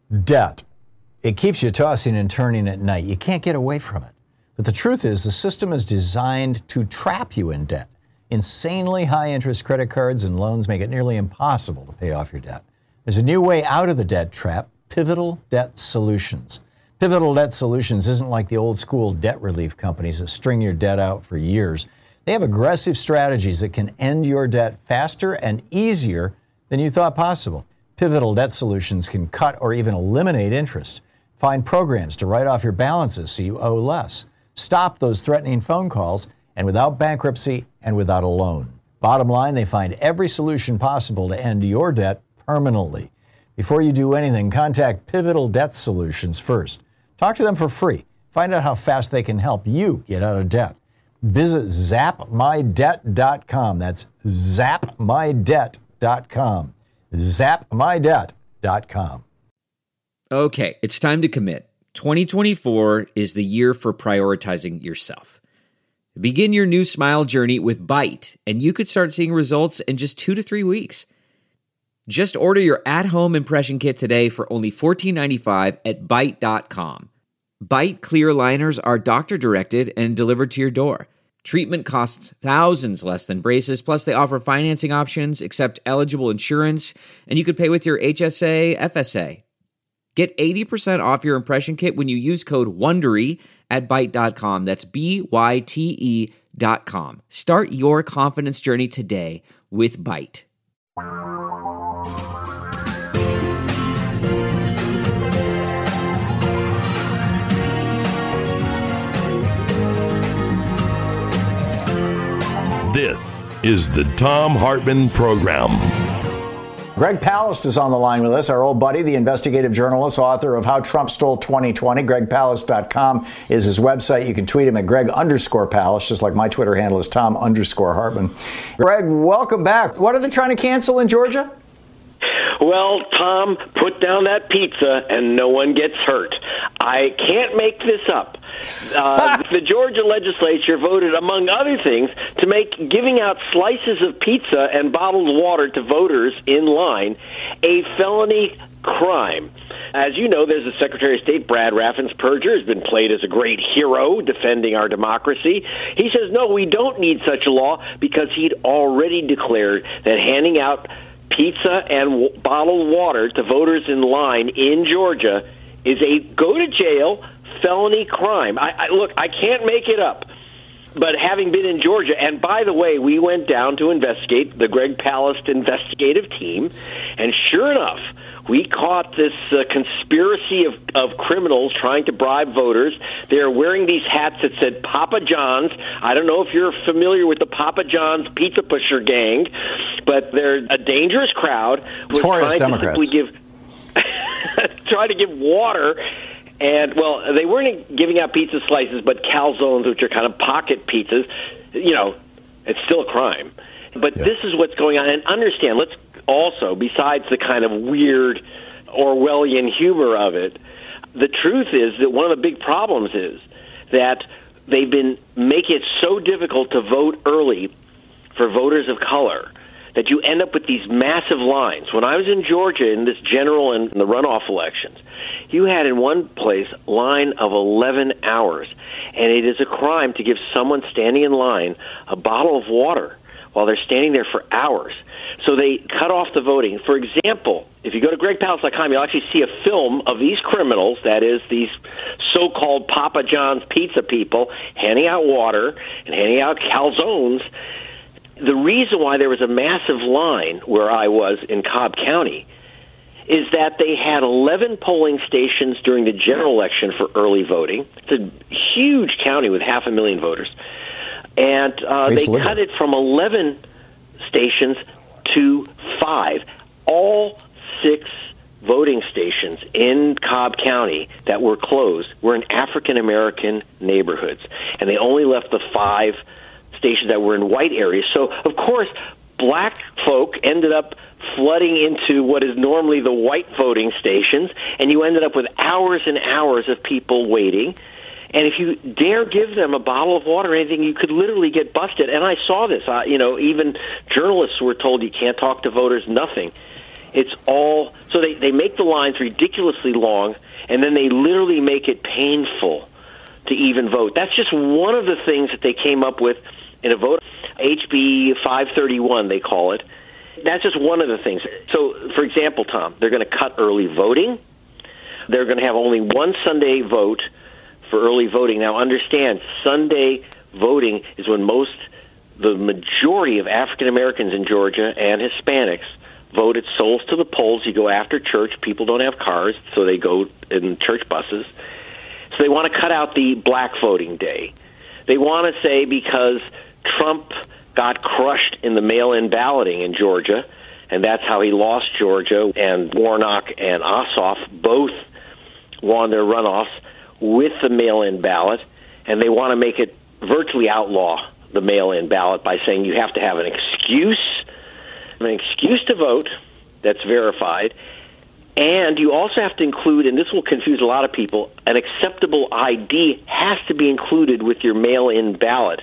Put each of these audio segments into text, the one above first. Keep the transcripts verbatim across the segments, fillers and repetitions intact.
Debt. It keeps you tossing and turning at night. You can't get away from it. But the truth is, the system is designed to trap you in debt. Insanely high interest credit cards and loans make it nearly impossible to pay off your debt. There's a new way out of the debt trap: Pivotal Debt Solutions. Pivotal Debt Solutions isn't like the old school debt relief companies that string your debt out for years. They have aggressive strategies that can end your debt faster and easier than you thought possible. Pivotal Debt Solutions can cut or even eliminate interest. Find programs to write off your balances so you owe less. Stop those threatening phone calls, and without bankruptcy and without a loan. Bottom line, they find every solution possible to end your debt permanently. Before you do anything, contact Pivotal Debt Solutions first. Talk to them for free. Find out how fast they can help you get out of debt. Visit zap my debt dot com. That's zap my debt dot com. zap my debt dot com. Okay, it's time to commit. twenty twenty-four is the year for prioritizing yourself. Begin your new smile journey with Byte, and you could start seeing results in just two to three weeks. Just order your at-home impression kit today for only fourteen ninety-five at byte dot com. Byte clear liners are doctor-directed and delivered to your door. Treatment costs thousands less than braces, plus they offer financing options, accept eligible insurance, and you could pay with your H S A, F S A. Get eighty percent off your impression kit when you use code WONDERY at byte dot com. That's B Y T E dot com. Start your confidence journey today with Byte. This is the Thom Hartmann Program. Greg Palast is on the line with us, our old buddy, the investigative journalist, author of How Trump Stole twenty twenty. Greg Palast dot com is his website. You can tweet him at Greg underscore Palast, just like my Twitter handle is Thom underscore Hartmann. Greg, welcome back. What are they trying to cancel in Georgia? Well, Tom, put down that pizza and no one gets hurt. I can't make this up. Uh, the Georgia legislature voted, among other things, to make giving out slices of pizza and bottled water to voters in line a felony crime. As you know, there's the Secretary of State, Brad Raffensperger, has been played as a great hero defending our democracy. He says, no, we don't need such a law because he'd already declared that handing out pizza and w- bottled water to voters in line in Georgia is a go-to-jail felony crime. I, I look, I can't make it up. But having been in Georgia, and by the way, we went down to investigate, the Greg Palast investigative team, and sure enough, we caught this uh, conspiracy of, of criminals trying to bribe voters. They're wearing these hats that said Papa John's. I don't know if you're familiar with the Papa John's Pizza Pusher gang, but they're a dangerous crowd. Was Tourist trying Democrats. to simply give, try to give water. And, well, they weren't giving out pizza slices, but calzones, which are kind of pocket pizzas. You know, it's still a crime. But yeah. This is what's going on. And understand, let's also, besides the kind of weird Orwellian humor of it, the truth is that one of the big problems is that they've been making it so difficult to vote early for voters of color that you end up with these massive lines. When I was in Georgia in this general and the runoff elections, you had in one place a line of eleven hours, and it is a crime to give someone standing in line a bottle of water while they're standing there for hours. So they cut off the voting. For example, if you go to Greg Palast dot com, you'll actually see a film of these criminals, that is, these so-called Papa John's pizza people, handing out water and handing out calzones. The reason why there was a massive line where I was in Cobb County is that they had eleven polling stations during the general election for early voting. It's a huge county with half a million voters. And uh, they cut it from eleven stations to five. All six voting stations in Cobb County that were closed were in African-American neighborhoods. And they only left the five stations that were in white areas. So, of course, black folk ended up flooding into what is normally the white voting stations, and you ended up with hours and hours of people waiting. And if you dare give them a bottle of water or anything, you could literally get busted. And I saw this. Uh, you know, even journalists were told you can't talk to voters, nothing. It's all, so they, they make the lines ridiculously long, and then they literally make it painful to even vote. That's just one of the things that they came up with in a vote, H B five thirty-one, they call it. That's just one of the things. So, for example, Tom, they're going to cut early voting. They're going to have only one Sunday vote for early voting. Now, understand, Sunday voting is when most, the majority of African Americans in Georgia and Hispanics vote at souls to the polls. You go after church. People don't have cars, so they go in church buses. So they want to cut out the black voting day. They want to say because Trump got crushed in the mail-in balloting in Georgia, and that's how he lost Georgia, and Warnock and Ossoff both won their runoffs with the mail-in ballot, and they want to make it virtually outlaw the mail-in ballot by saying you have to have an excuse, an excuse to vote that's verified, and you also have to include, and this will confuse a lot of people, an acceptable I D has to be included with your mail-in ballot,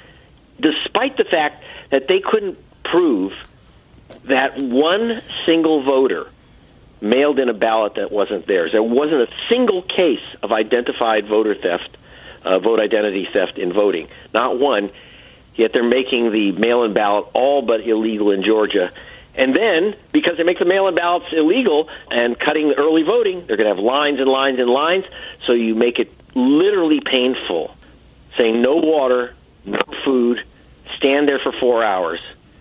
despite the fact that they couldn't prove that one single voter mailed in a ballot that wasn't theirs. There wasn't a single case of identified voter theft, uh, vote identity theft in voting. Not one. Yet they're making the mail-in ballot all but illegal in Georgia. And then, because they make the mail-in ballots illegal and cutting the early voting, they're going to have lines and lines and lines, so you make it literally painful, saying no water, no food, stand there for four hours.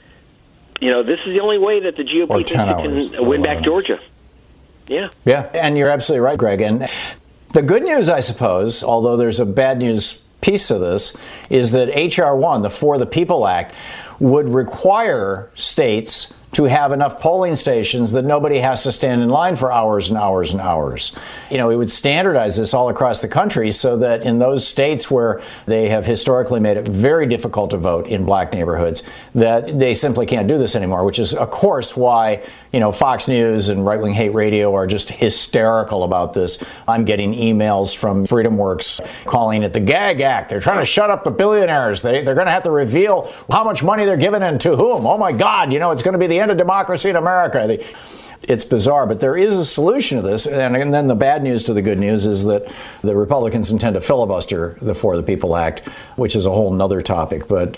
You know, this is the only way that the G O P thinks it can win back Georgia. Yeah. Yeah, and you're absolutely right, Greg. And the good news, I suppose, although there's a bad news piece of this, is that H R one, the For the People Act, would require states to have enough polling stations that nobody has to stand in line for hours and hours and hours. You know, it would standardize this all across the country so that in those states where they have historically made it very difficult to vote in black neighborhoods, that they simply can't do this anymore, which is, of course, why, you know, Fox News and right-wing hate radio are just hysterical about this. I'm getting emails from FreedomWorks calling it the gag act. They're trying to shut up the billionaires. They, they're going to have to reveal how much money they're giving and to whom. Oh, my God, you know, it's going to be the end of democracy in America. It's bizarre, but there is a solution to this. And, and then the bad news to the good news is that the Republicans intend to filibuster the For the People Act, which is a whole nother topic. But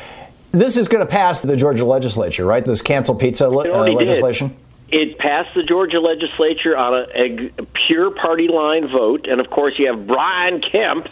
this is going to pass the Georgia legislature, right? This cancel pizza le- uh, legislation? Did. It passed the Georgia legislature on a, a, a pure party line vote. And, of course, you have Brian Kemp,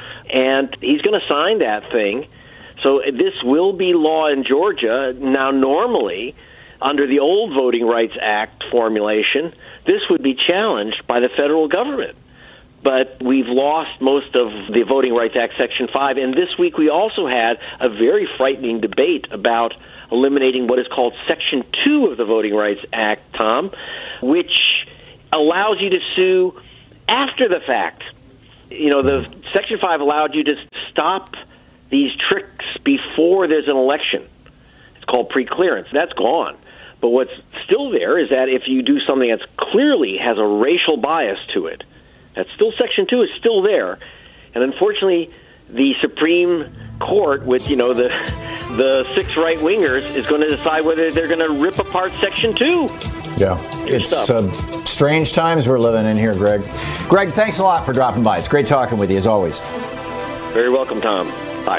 and he's going to sign that thing. So this will be law in Georgia. Now, normally, under the old Voting Rights Act formulation, this would be challenged by the federal government. But we've lost most of the Voting Rights Act Section five. And this week we also had a very frightening debate about eliminating what is called Section two of the Voting Rights Act, Tom, which allows you to sue after the fact. You know, the Section five allowed you to stop these tricks before there's an election. It's called preclearance. That's gone. But what's still there is that if you do something that clearly has a racial bias to it, that's still Section two is still there. And unfortunately, the Supreme Court, with, you know, the the six right-wingers, is going to decide whether they're going to rip apart Section two. Yeah, it's uh, strange times we're living in here, Greg. Greg, thanks a lot for dropping by. It's great talking with you, as always. Very welcome, Tom. Bye.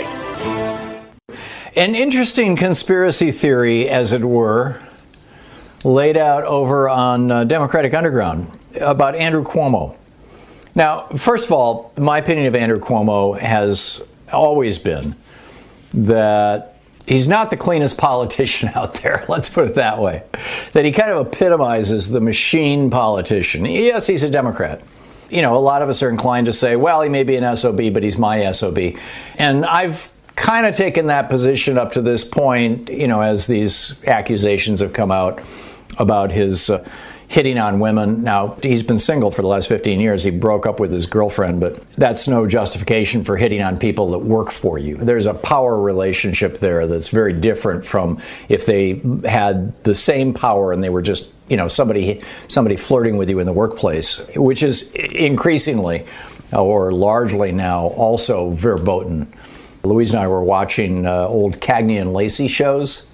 An interesting conspiracy theory, as it were, laid out over on uh, Democratic Underground about Andrew Cuomo. Now, first of all, my opinion of Andrew Cuomo has always been that he's not the cleanest politician out there, let's put it that way. That he kind of epitomizes the machine politician. Yes, he's a Democrat. You know, a lot of us are inclined to say, well, he may be an S O B, but he's my S O B. And I've kind of taken that position up to this point, you know, as these accusations have come out about his uh, hitting on women. Now, he's been single for the last fifteen years. He broke up with his girlfriend, but that's no justification for hitting on people that work for you. There's a power relationship there that's very different from if they had the same power and they were just, you know, somebody somebody flirting with you in the workplace, which is increasingly or largely now also verboten. Louise and I were watching uh, old Cagney and Lacey shows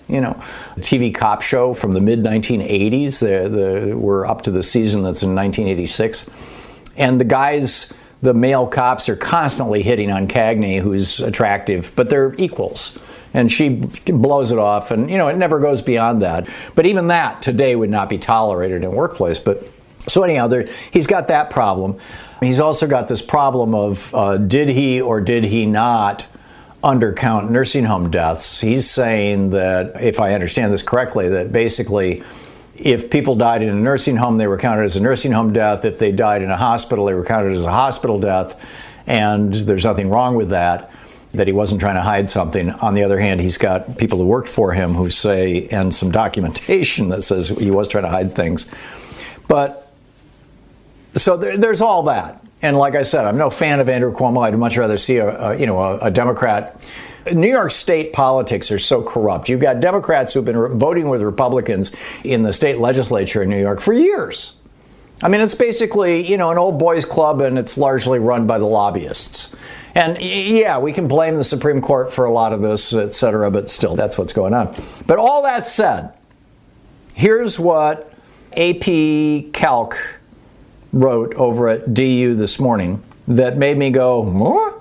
you know, T V cop show from the mid nineteen eighties. The, the, we're up to the season that's in nineteen eighty-six. And the guys, the male cops, are constantly hitting on Cagney, who's attractive, but they're equals. And she blows it off, and, you know, it never goes beyond that. But even that today would not be tolerated in a workplace. But so anyhow, there, he's got that problem. He's also got this problem of uh, did he or did he not undercount nursing home deaths. He's saying that, if I understand this correctly, that basically if people died in a nursing home, they were counted as a nursing home death. If they died in a hospital, they were counted as a hospital death. And there's nothing wrong with that, that he wasn't trying to hide something. On the other hand, he's got people who worked for him who say, and some documentation that says he was trying to hide things. But so there, there's all that. And like I said, I'm no fan of Andrew Cuomo. I'd much rather see a, a you know a, a Democrat. New York State politics are so corrupt. You've got Democrats who've been re- voting with Republicans in the state legislature in New York for years. I mean, it's basically, you know, an old boys club, and it's largely run by the lobbyists. And yeah, we can blame the Supreme Court for a lot of this, et cetera, but still, that's what's going on. But all that said, here's what A P Calc wrote over at D U this morning that made me go, what?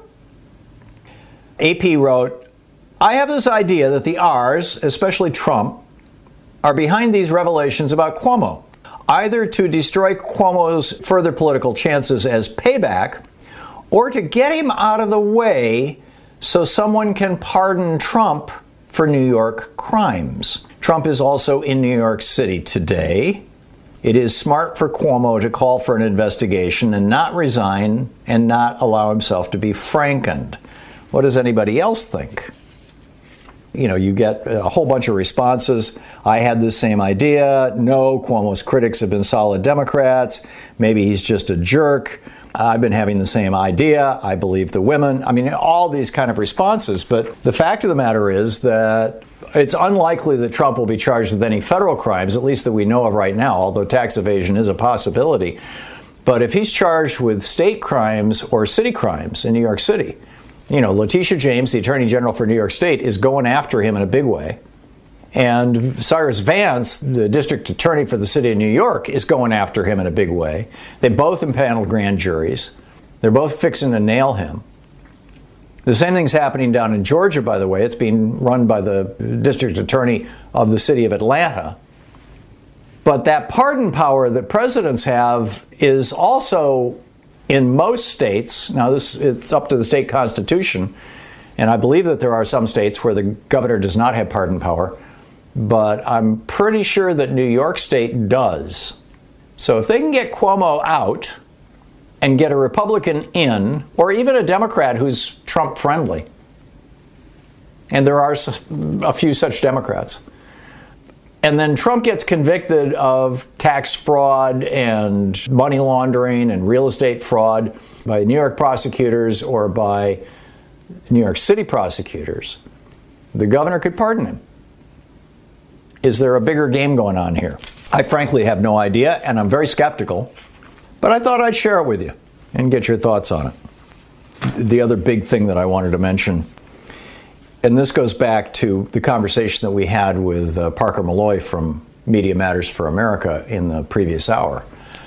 A P wrote, I have this idea that the R's, especially Trump, are behind these revelations about Cuomo, either to destroy Cuomo's further political chances as payback, or to get him out of the way so someone can pardon Trump for New York crimes. Trump is also in New York City today. It is smart for Cuomo to call for an investigation and not resign and not allow himself to be frankened. What does anybody else think? You know, you get a whole bunch of responses. I had the same idea. No, Cuomo's critics have been solid Democrats. Maybe he's just a jerk. I've been having the same idea. I believe the women. I mean, all these kind of responses. But the fact of the matter is that it's unlikely that Trump will be charged with any federal crimes, at least that we know of right now, although tax evasion is a possibility. But if he's charged with state crimes or city crimes in New York City, you know, Letitia James, the Attorney General for New York State, is going after him in a big way. And Cyrus Vance, the District Attorney for the City of New York, is going after him in a big way. They both impaneled grand juries. They're both fixing to nail him. The same thing's happening down in Georgia, by the way. It's being run by the District Attorney of the City of Atlanta. But that pardon power that presidents have is also in most states. Now, this it's up to the state constitution, and I believe that there are some states where the governor does not have pardon power, but I'm pretty sure that New York State does. So if they can get Cuomo out and get a Republican in, or even a Democrat who's Trump friendly, and there are a few such Democrats, and then Trump gets convicted of tax fraud and money laundering and real estate fraud by New York prosecutors or by New York City prosecutors, the governor could pardon him. Is there a bigger game going on here? I frankly have no idea, and I'm very skeptical, but I thought I'd share it with you and get your thoughts on it. The other big thing that I wanted to mention, and this goes back to the conversation that we had with uh, Parker Malloy from Media Matters for America in the previous hour.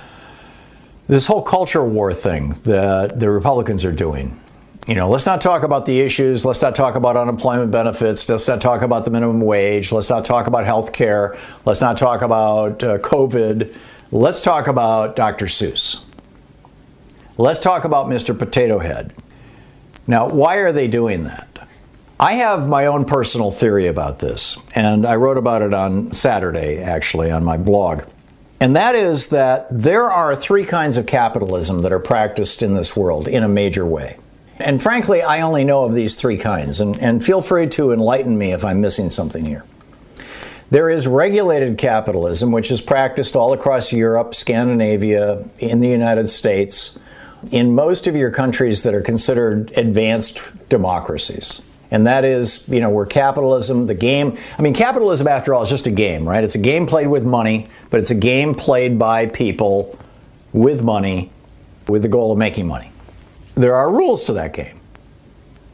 This whole culture war thing that the Republicans are doing. You know, let's not talk about the issues. Let's not talk about unemployment benefits. Let's not talk about the minimum wage. Let's not talk about health care. Let's not talk about uh, COVID. Let's talk about Doctor Seuss. Let's talk about Mister Potato Head. Now, why are they doing that? I have my own personal theory about this, and I wrote about it on Saturday, actually, on my blog. And that is that there are three kinds of capitalism that are practiced in this world in a major way. And frankly, I only know of these three kinds, and, and feel free to enlighten me if I'm missing something here. There is regulated capitalism, which is practiced all across Europe, Scandinavia, in the United States, in most of your countries that are considered advanced democracies. And that is, you know, where capitalism, the game, I mean, capitalism, after all, is just a game, right? It's a game played with money, but it's a game played by people with money, with the goal of making money. There are rules to that game.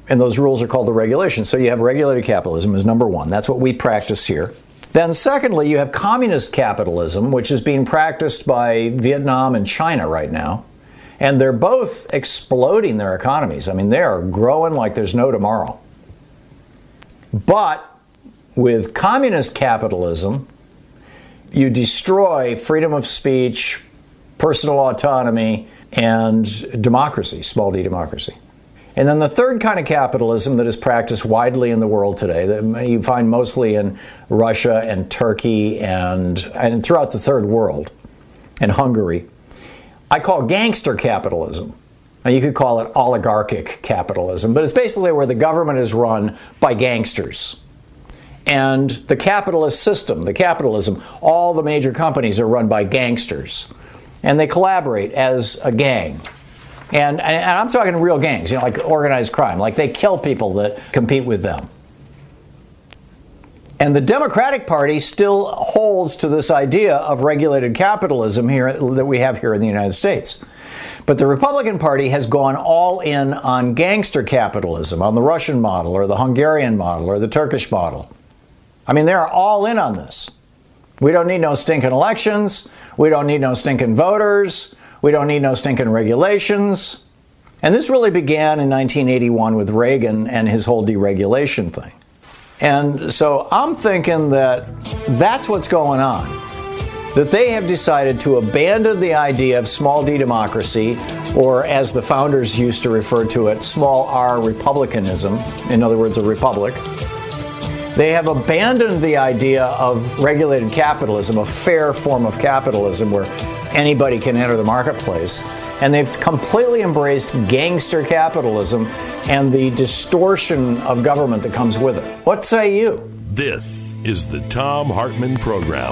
And those rules are called the regulations. So you have regulated capitalism as number one. That's what we practice here. Then secondly, you have communist capitalism, which is being practiced by Vietnam and China right now. And they're both exploding their economies. I mean, they are growing like there's no tomorrow. But with communist capitalism, you destroy freedom of speech, personal autonomy, and democracy, small d democracy. And then the third kind of capitalism that is practiced widely in the world today, that you find mostly in Russia and Turkey and, and throughout the third world, and Hungary, I call gangster capitalism. Now you could call it oligarchic capitalism, but it's basically where the government is run by gangsters. And the capitalist system, the capitalism, all the major companies are run by gangsters. And they collaborate as a gang. And, and I'm talking real gangs, you know, like organized crime. Like they kill people that compete with them. And the Democratic Party still holds to this idea of regulated capitalism here that we have here in the United States. But the Republican Party has gone all in on gangster capitalism, on the Russian model or the Hungarian model or the Turkish model. I mean, they're all in on this. We don't need no stinking elections. We don't need no stinking voters. We don't need no stinking regulations. And this really began in nineteen eighty-one with Reagan and his whole deregulation thing. And so I'm thinking that that's what's going on. That they have decided to abandon the idea of small d democracy, or as the founders used to refer to it, small r republicanism, in other words, a republic. They have abandoned the idea of regulated capitalism, a fair form of capitalism where anybody can enter the marketplace. And they've completely embraced gangster capitalism and the distortion of government that comes with it. What say you? This is the Thom Hartmann Program.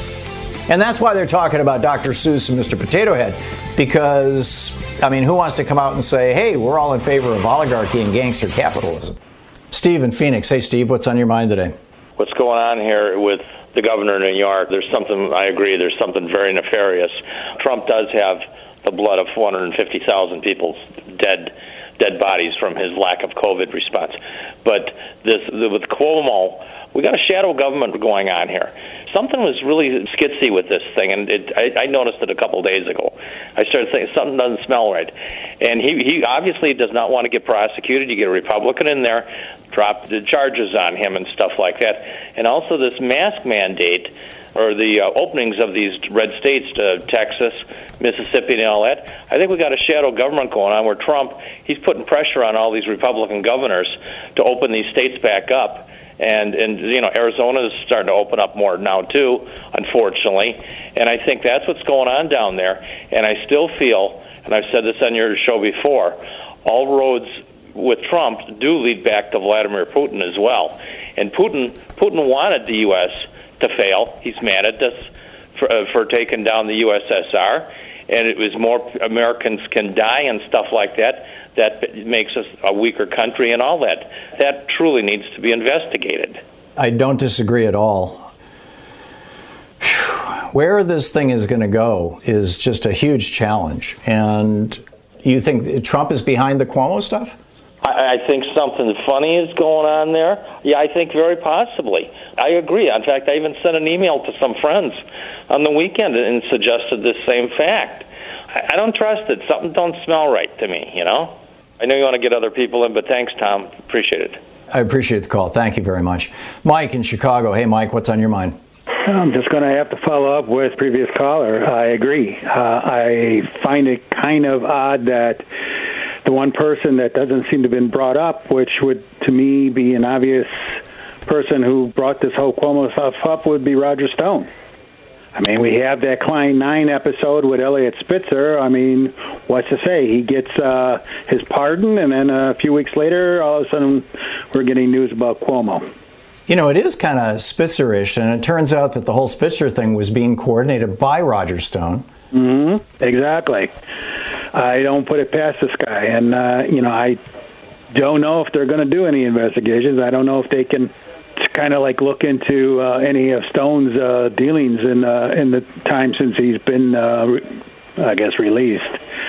And that's why they're talking about Doctor Seuss and Mister Potato Head, because, I mean, who wants to come out and say, hey, we're all in favor of oligarchy and gangster capitalism? Steve in Phoenix. Hey, Steve, what's on your mind today? What's going on here with the governor of New York? There's something, I agree, there's something very nefarious. Trump does have the blood of four hundred fifty thousand people's dead dead bodies from his lack of COVID response. But this with Cuomo, we got a shadow government going on here. Something was really skitsy with this thing, and it, I, I noticed it a couple days ago. I started thinking something doesn't smell right. And he, he obviously does not want to get prosecuted. You get a Republican in there, drop the charges on him and stuff like that. And also this mask mandate, or the uh, openings of these red states to Texas, Mississippi, and all that. I think we got a shadow government going on where Trump, he's putting pressure on all these Republican governors to open these states back up. And, and you know, Arizona is starting to open up more now, too, unfortunately. And I think that's what's going on down there. And I still feel, and I've said this on your show before, all roads with Trump do lead back to Vladimir Putin as well. And Putin, Putin wanted the U S to fail. He's mad at us for, uh, for taking down the U S S R. And it was more Americans can die and stuff like that. That makes us a weaker country and all that. That truly needs to be investigated. I don't disagree at all. Where this thing is going to go is just a huge challenge. And you think Trump is behind the Cuomo stuff? I, I think something funny is going on there. Yeah, I think very possibly. I agree. In fact, I even sent an email to some friends on the weekend and suggested this same fact. I, I don't trust it. Something don't smell right to me, you know? I know you want to get other people in, but thanks, Tom. Appreciate it. I appreciate the call. Thank you very much. Mike in Chicago. Hey, Mike, what's on your mind? I'm just going to have to follow up with previous caller. I agree. Uh, I find it kind of odd that the one person that doesn't seem to have been brought up, which would, to me, be an obvious person who brought this whole Cuomo stuff up, would be Roger Stone. I mean, we have that Klein nine episode with Elliot Spitzer. I mean, what's to say? He gets uh, his pardon, and then a few weeks later, all of a sudden, we're getting news about Cuomo. You know, it is kind of Spitzer-ish, and it turns out that the whole Spitzer thing was being coordinated by Roger Stone. Mm-hmm. Exactly. I don't put it past this guy, and, uh, you know, I don't know if they're going to do any investigations. I don't know if they can kind of like look into uh, any of Stone's uh, dealings in uh, in the time since he's been, uh, I guess, released.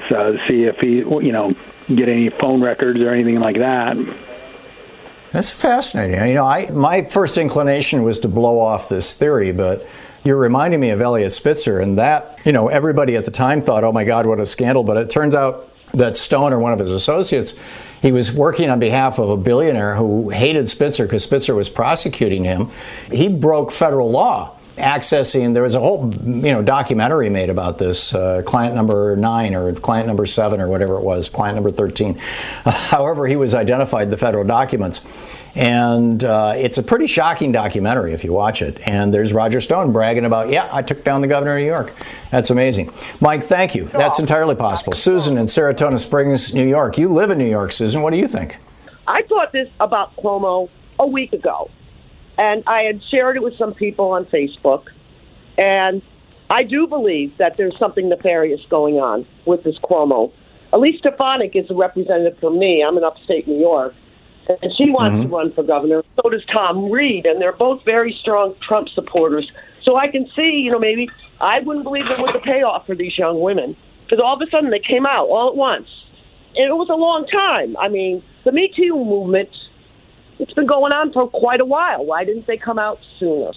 uh, to see if he, you know, get any phone records or anything like that. That's fascinating. You know, I my first inclination was to blow off this theory, but you're reminding me of Eliot Spitzer, and that, you know, everybody at the time thought, oh my God, what a scandal. But it turns out that Stone, or one of his associates, he was working on behalf of a billionaire who hated Spitzer because Spitzer was prosecuting him. He broke federal law, accessing, there was a whole, you know, documentary made about this, uh, client number nine or client number seven or whatever it was, client number thirteen. Uh, however, he was identified the federal documents. And uh, it's a pretty shocking documentary if you watch it. And there's Roger Stone bragging about, yeah, I took down the governor of New York. That's amazing. Mike, thank you. That's entirely possible. Susan in Saratoga Springs, New York. You live in New York, Susan. What do you think? I thought this about Cuomo a week ago. And I had shared it with some people on Facebook. And I do believe that there's something nefarious going on with this Cuomo. Elise Stefanik is a representative for me. I'm in upstate New York. And she wants mm-hmm. to run for governor. So does Tom Reed. And they're both very strong Trump supporters. So I can see, you know, maybe I wouldn't believe there was a payoff for these young women. Because all of a sudden they came out all at once. And it was a long time. I mean, the Me Too movement, it's been going on for quite a while. Why didn't they come out sooner?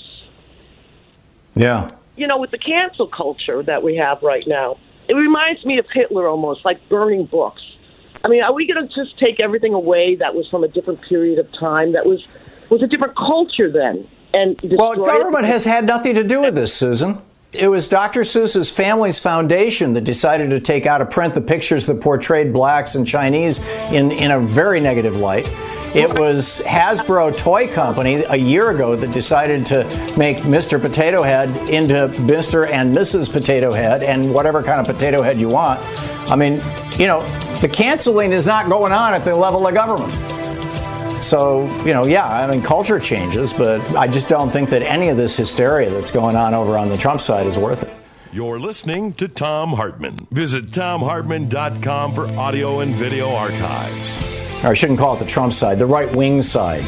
Yeah. You know, with the cancel culture that we have right now, it reminds me of Hitler almost, like burning books. I mean, are we going to just take everything away that was from a different period of time, that was was a different culture then? And well, government it? has had nothing to do with this, Susan. It was Doctor Seuss's Family's Foundation that decided to take out of print the pictures that portrayed blacks and Chinese in, in a very negative light. It was Hasbro Toy Company a year ago that decided to make Mister Potato Head into Mister and Missus Potato Head and whatever kind of potato head you want. I mean, you know, the canceling is not going on at the level of government. So, you know, yeah, I mean, culture changes, but I just don't think that any of this hysteria that's going on over on the Trump side is worth it. You're listening to Thom Hartmann. Visit thom hartmann dot com for audio and video archives. Or I shouldn't call it the Trump side, the right-wing side.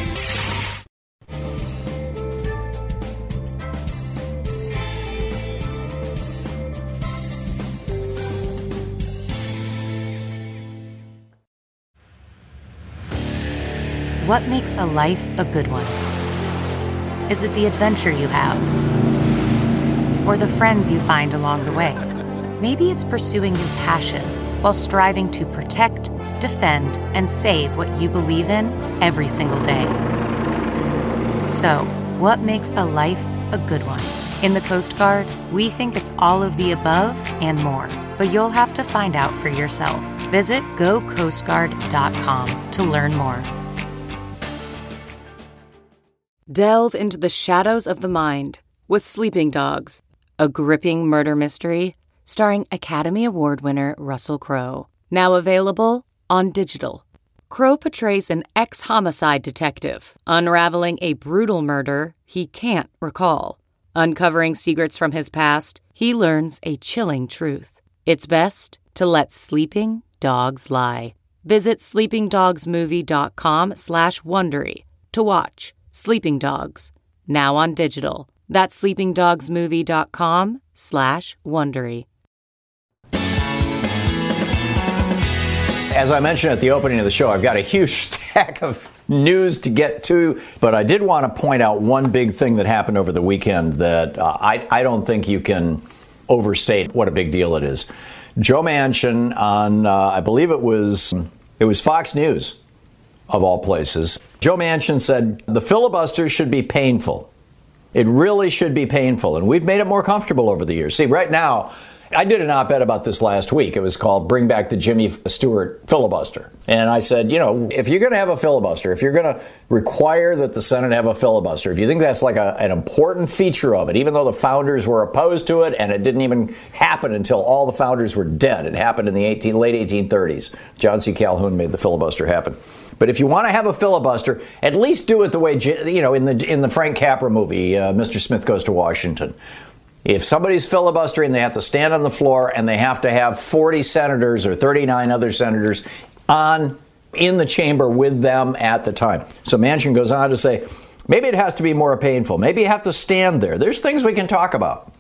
What makes a life a good one? Is it the adventure you have? Or the friends you find along the way? Maybe it's pursuing your passion while striving to protect, defend, and save what you believe in every single day. So, what makes a life a good one? In the Coast Guard, we think it's all of the above and more, but you'll have to find out for yourself. Visit go coast guard dot com to learn more. Delve into the shadows of the mind with Sleeping Dogs, a gripping murder mystery starring Academy Award winner Russell Crowe. Now available on digital. Crowe portrays an ex-homicide detective unraveling a brutal murder he can't recall. Uncovering secrets from his past, he learns a chilling truth. It's best to let sleeping dogs lie. Visit sleeping dogs movie dot com slash Wondery to watch Sleeping Dogs, now on digital. That's sleeping dogs movie dot com slash Wondery. As I mentioned at the opening of the show, I've got a huge stack of news to get to, but I did want to point out one big thing that happened over the weekend that uh, I, I don't think you can overstate what a big deal it is. Joe Manchin on, uh, I believe it was, it was Fox News, of all places. Joe Manchin said, the filibuster should be painful. It really should be painful. And we've made it more comfortable over the years. See, right now, I did an op-ed about this last week. It was called Bring Back the Jimmy Stewart Filibuster. And I said, you know, if you're going to have a filibuster, if you're going to require that the Senate have a filibuster, if you think that's like a, an important feature of it, even though the founders were opposed to it and it didn't even happen until all the founders were dead. It happened in the eighteen, late eighteen thirties. John C. Calhoun made the filibuster happen. But if you want to have a filibuster, at least do it the way, you know, in the in the Frank Capra movie, uh, Mister Smith Goes to Washington. If somebody's filibustering, they have to stand on the floor and they have to have forty senators or thirty-nine other senators on in the chamber with them at the time. So Manchin goes on to say, maybe it has to be more painful. Maybe you have to stand there. There's things we can talk about.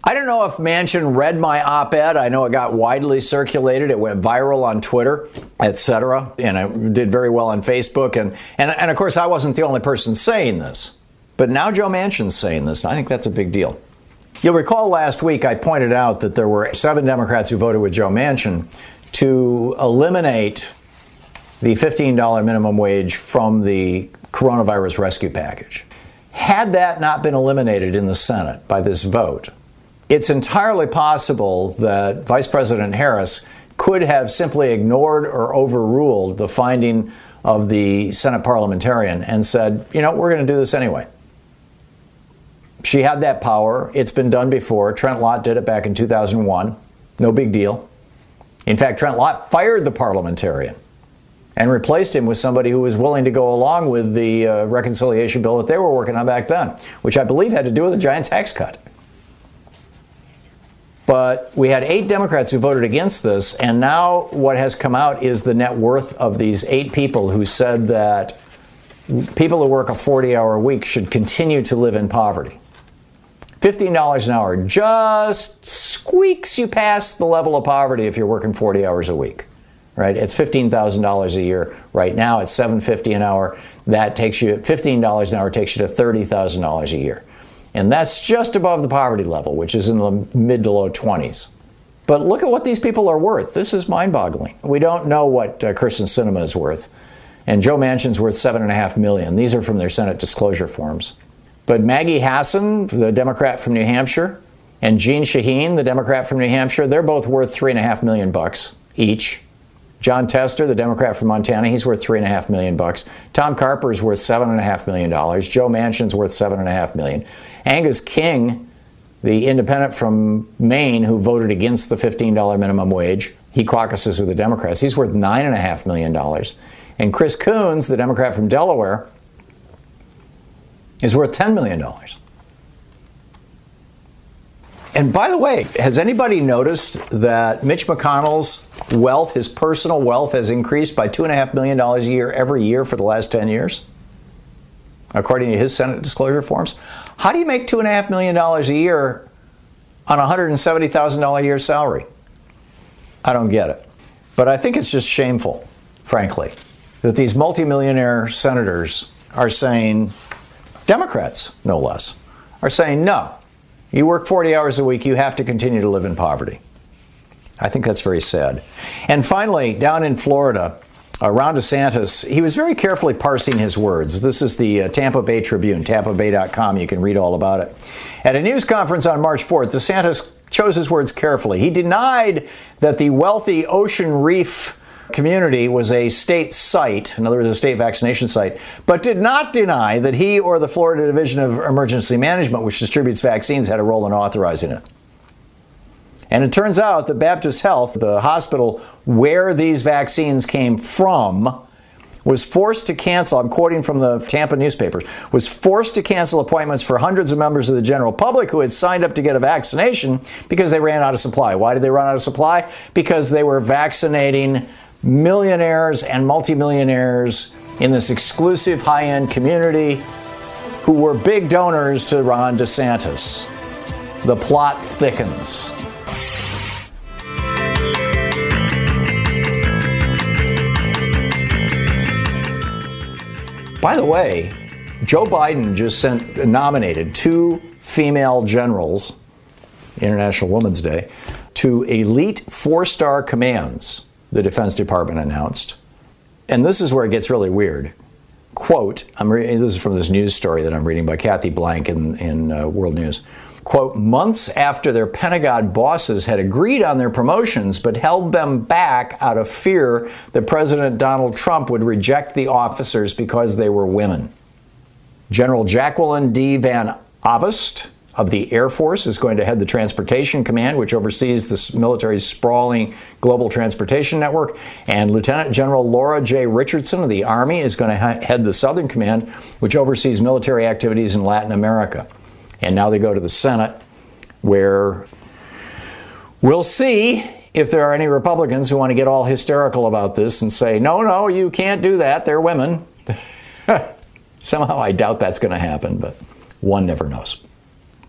I don't know if Manchin read my op-ed. I know it got widely circulated. It went viral on Twitter, et cetera, and it did very well on Facebook. And, and, and of course, I wasn't the only person saying this. But now Joe Manchin's saying this, and I think that's a big deal. You'll recall last week I pointed out that there were seven Democrats who voted with Joe Manchin to eliminate the fifteen dollars minimum wage from the coronavirus rescue package. Had that not been eliminated in the Senate by this vote, it's entirely possible that Vice President Harris could have simply ignored or overruled the finding of the Senate parliamentarian and said, you know, we're going to do this anyway. She had that power. It's been done before. Trent Lott did it back in two thousand one. No big deal. In fact, Trent Lott fired the parliamentarian and replaced him with somebody who was willing to go along with the uh, reconciliation bill that they were working on back then, which I believe had to do with a giant tax cut. But we had eight Democrats who voted against this, and now what has come out is the net worth of these eight people who said that people who work a forty-hour week should continue to live in poverty. fifteen dollars an hour just squeaks you past the level of poverty if you're working forty hours a week, right? It's fifteen thousand dollars a year. Right now it's seven hundred fifty dollars an hour. That takes you, fifteen dollars an hour takes you to thirty thousand dollars a year. And that's just above the poverty level, which is in the mid to low twenties. But look at what these people are worth. This is mind-boggling. We don't know what uh, Kyrsten Sinema is worth. And Joe Manchin's worth seven point five million dollars. These are from their Senate disclosure forms. But Maggie Hassan, the Democrat from New Hampshire, and Jeanne Shaheen, the Democrat from New Hampshire, they're both worth three point five million dollars bucks each. John Tester, the Democrat from Montana, he's worth three point five million dollars bucks. Tom Carper's worth seven point five million dollars. Joe Manchin's worth seven point five million dollars. Angus King, the independent from Maine who voted against the fifteen dollars minimum wage, he caucuses with the Democrats, he's worth nine point five million dollars. And Chris Coons, the Democrat from Delaware, is worth ten million dollars. And by the way, has anybody noticed that Mitch McConnell's wealth, his personal wealth, has increased by two point five million dollars a year every year for the last ten years? According to his Senate disclosure forms. How do you make two point five million dollars a year on a one hundred seventy thousand dollars a year salary? I don't get it. But I think it's just shameful, frankly, that these multimillionaire senators are saying, Democrats, no less, are saying, no, you work forty hours a week, you have to continue to live in poverty. I think that's very sad. And finally, down in Florida, uh, Ron DeSantis, he was very carefully parsing his words. This is the uh, Tampa Bay Tribune, tampa bay dot com. You can read all about it. At a news conference on March fourth, DeSantis chose his words carefully. He denied that the wealthy Ocean Reef community was a state site, in other words, a state vaccination site, but did not deny that he or the Florida Division of Emergency Management, which distributes vaccines, had a role in authorizing it. And it turns out that Baptist Health, the hospital where these vaccines came from, was forced to cancel, I'm quoting from the Tampa newspapers, was forced to cancel appointments for hundreds of members of the general public who had signed up to get a vaccination because they ran out of supply. Why did they run out of supply? Because they were vaccinating millionaires and multimillionaires in this exclusive high-end community who were big donors to Ron DeSantis. The plot thickens. By the way, Joe Biden just sent nominated two female generals, International Women's Day, to elite four-star commands, the Defense Department announced. And this is where it gets really weird. Quote, I'm re- this is from this news story that I'm reading by Kathy Blank in, in uh, World News. Quote, months after their Pentagon bosses had agreed on their promotions but held them back out of fear that President Donald Trump would reject the officers because they were women. General Jacqueline D. Van Avest of the Air Force is going to head the Transportation Command, which oversees the military's sprawling global transportation network. And Lieutenant General Laura J. Richardson of the Army is going to ha- head the Southern Command, which oversees military activities in Latin America. And now they go to the Senate, where we'll see if there are any Republicans who want to get all hysterical about this and say, no, no, you can't do that. They're women. Somehow I doubt that's going to happen, but one never knows.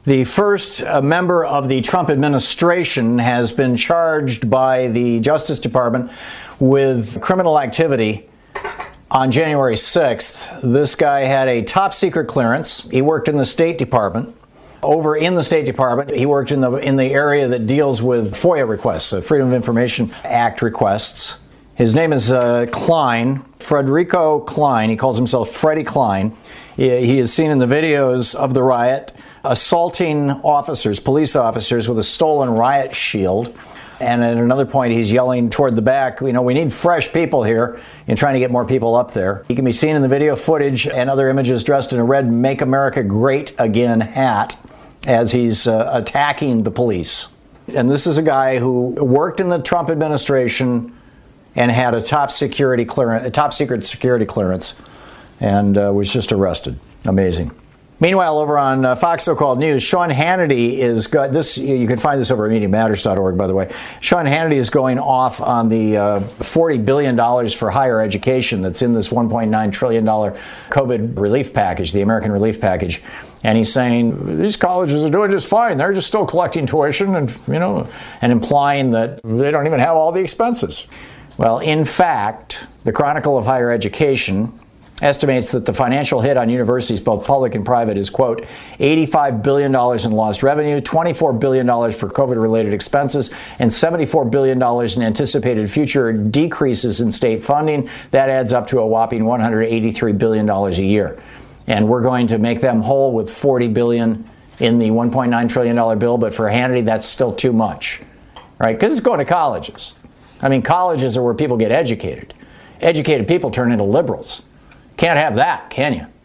The first uh, member of the Trump administration has been charged by the Justice Department with criminal activity on January sixth. This guy had a top secret clearance. He worked in the State Department. Over in the State Department, he worked in the in the area that deals with FOIA requests, the Freedom of Information Act requests. His name is uh, Klein, Frederico Klein. He calls himself Freddie Klein. He, he is seen in the videos of the riot assaulting officers, police officers, with a stolen riot shield. And at another point, he's yelling toward the back, you know, we need fresh people here, and trying to get more people up there. He can be seen in the video footage and other images dressed in a red Make America Great Again hat as he's uh, attacking the police. And this is a guy who worked in the Trump administration and had a top security clearance, a top secret security clearance, and uh, was just arrested. Amazing. Meanwhile, over on uh, Fox So-Called News, Sean Hannity is got this. You can find this over at media matters dot org, by the way. Sean Hannity is going off on the uh, forty billion dollars for higher education that's in this one point nine trillion dollars COVID relief package, the American relief package. And he's saying these colleges are doing just fine. They're just still collecting tuition, and you know, and implying that they don't even have all the expenses. Well, in fact, the Chronicle of Higher Education estimates that the financial hit on universities, both public and private, is, quote, eighty-five billion dollars in lost revenue, twenty-four billion dollars for COVID-related expenses, and seventy-four billion dollars in anticipated future decreases in state funding. That adds up to a whopping one hundred eighty-three billion dollars a year. And we're going to make them whole with forty billion dollars in the one point nine trillion dollars bill, but for Hannity, that's still too much, right? Because it's going to colleges. I mean, colleges are where people get educated. Educated people turn into liberals. Can't have that, can you?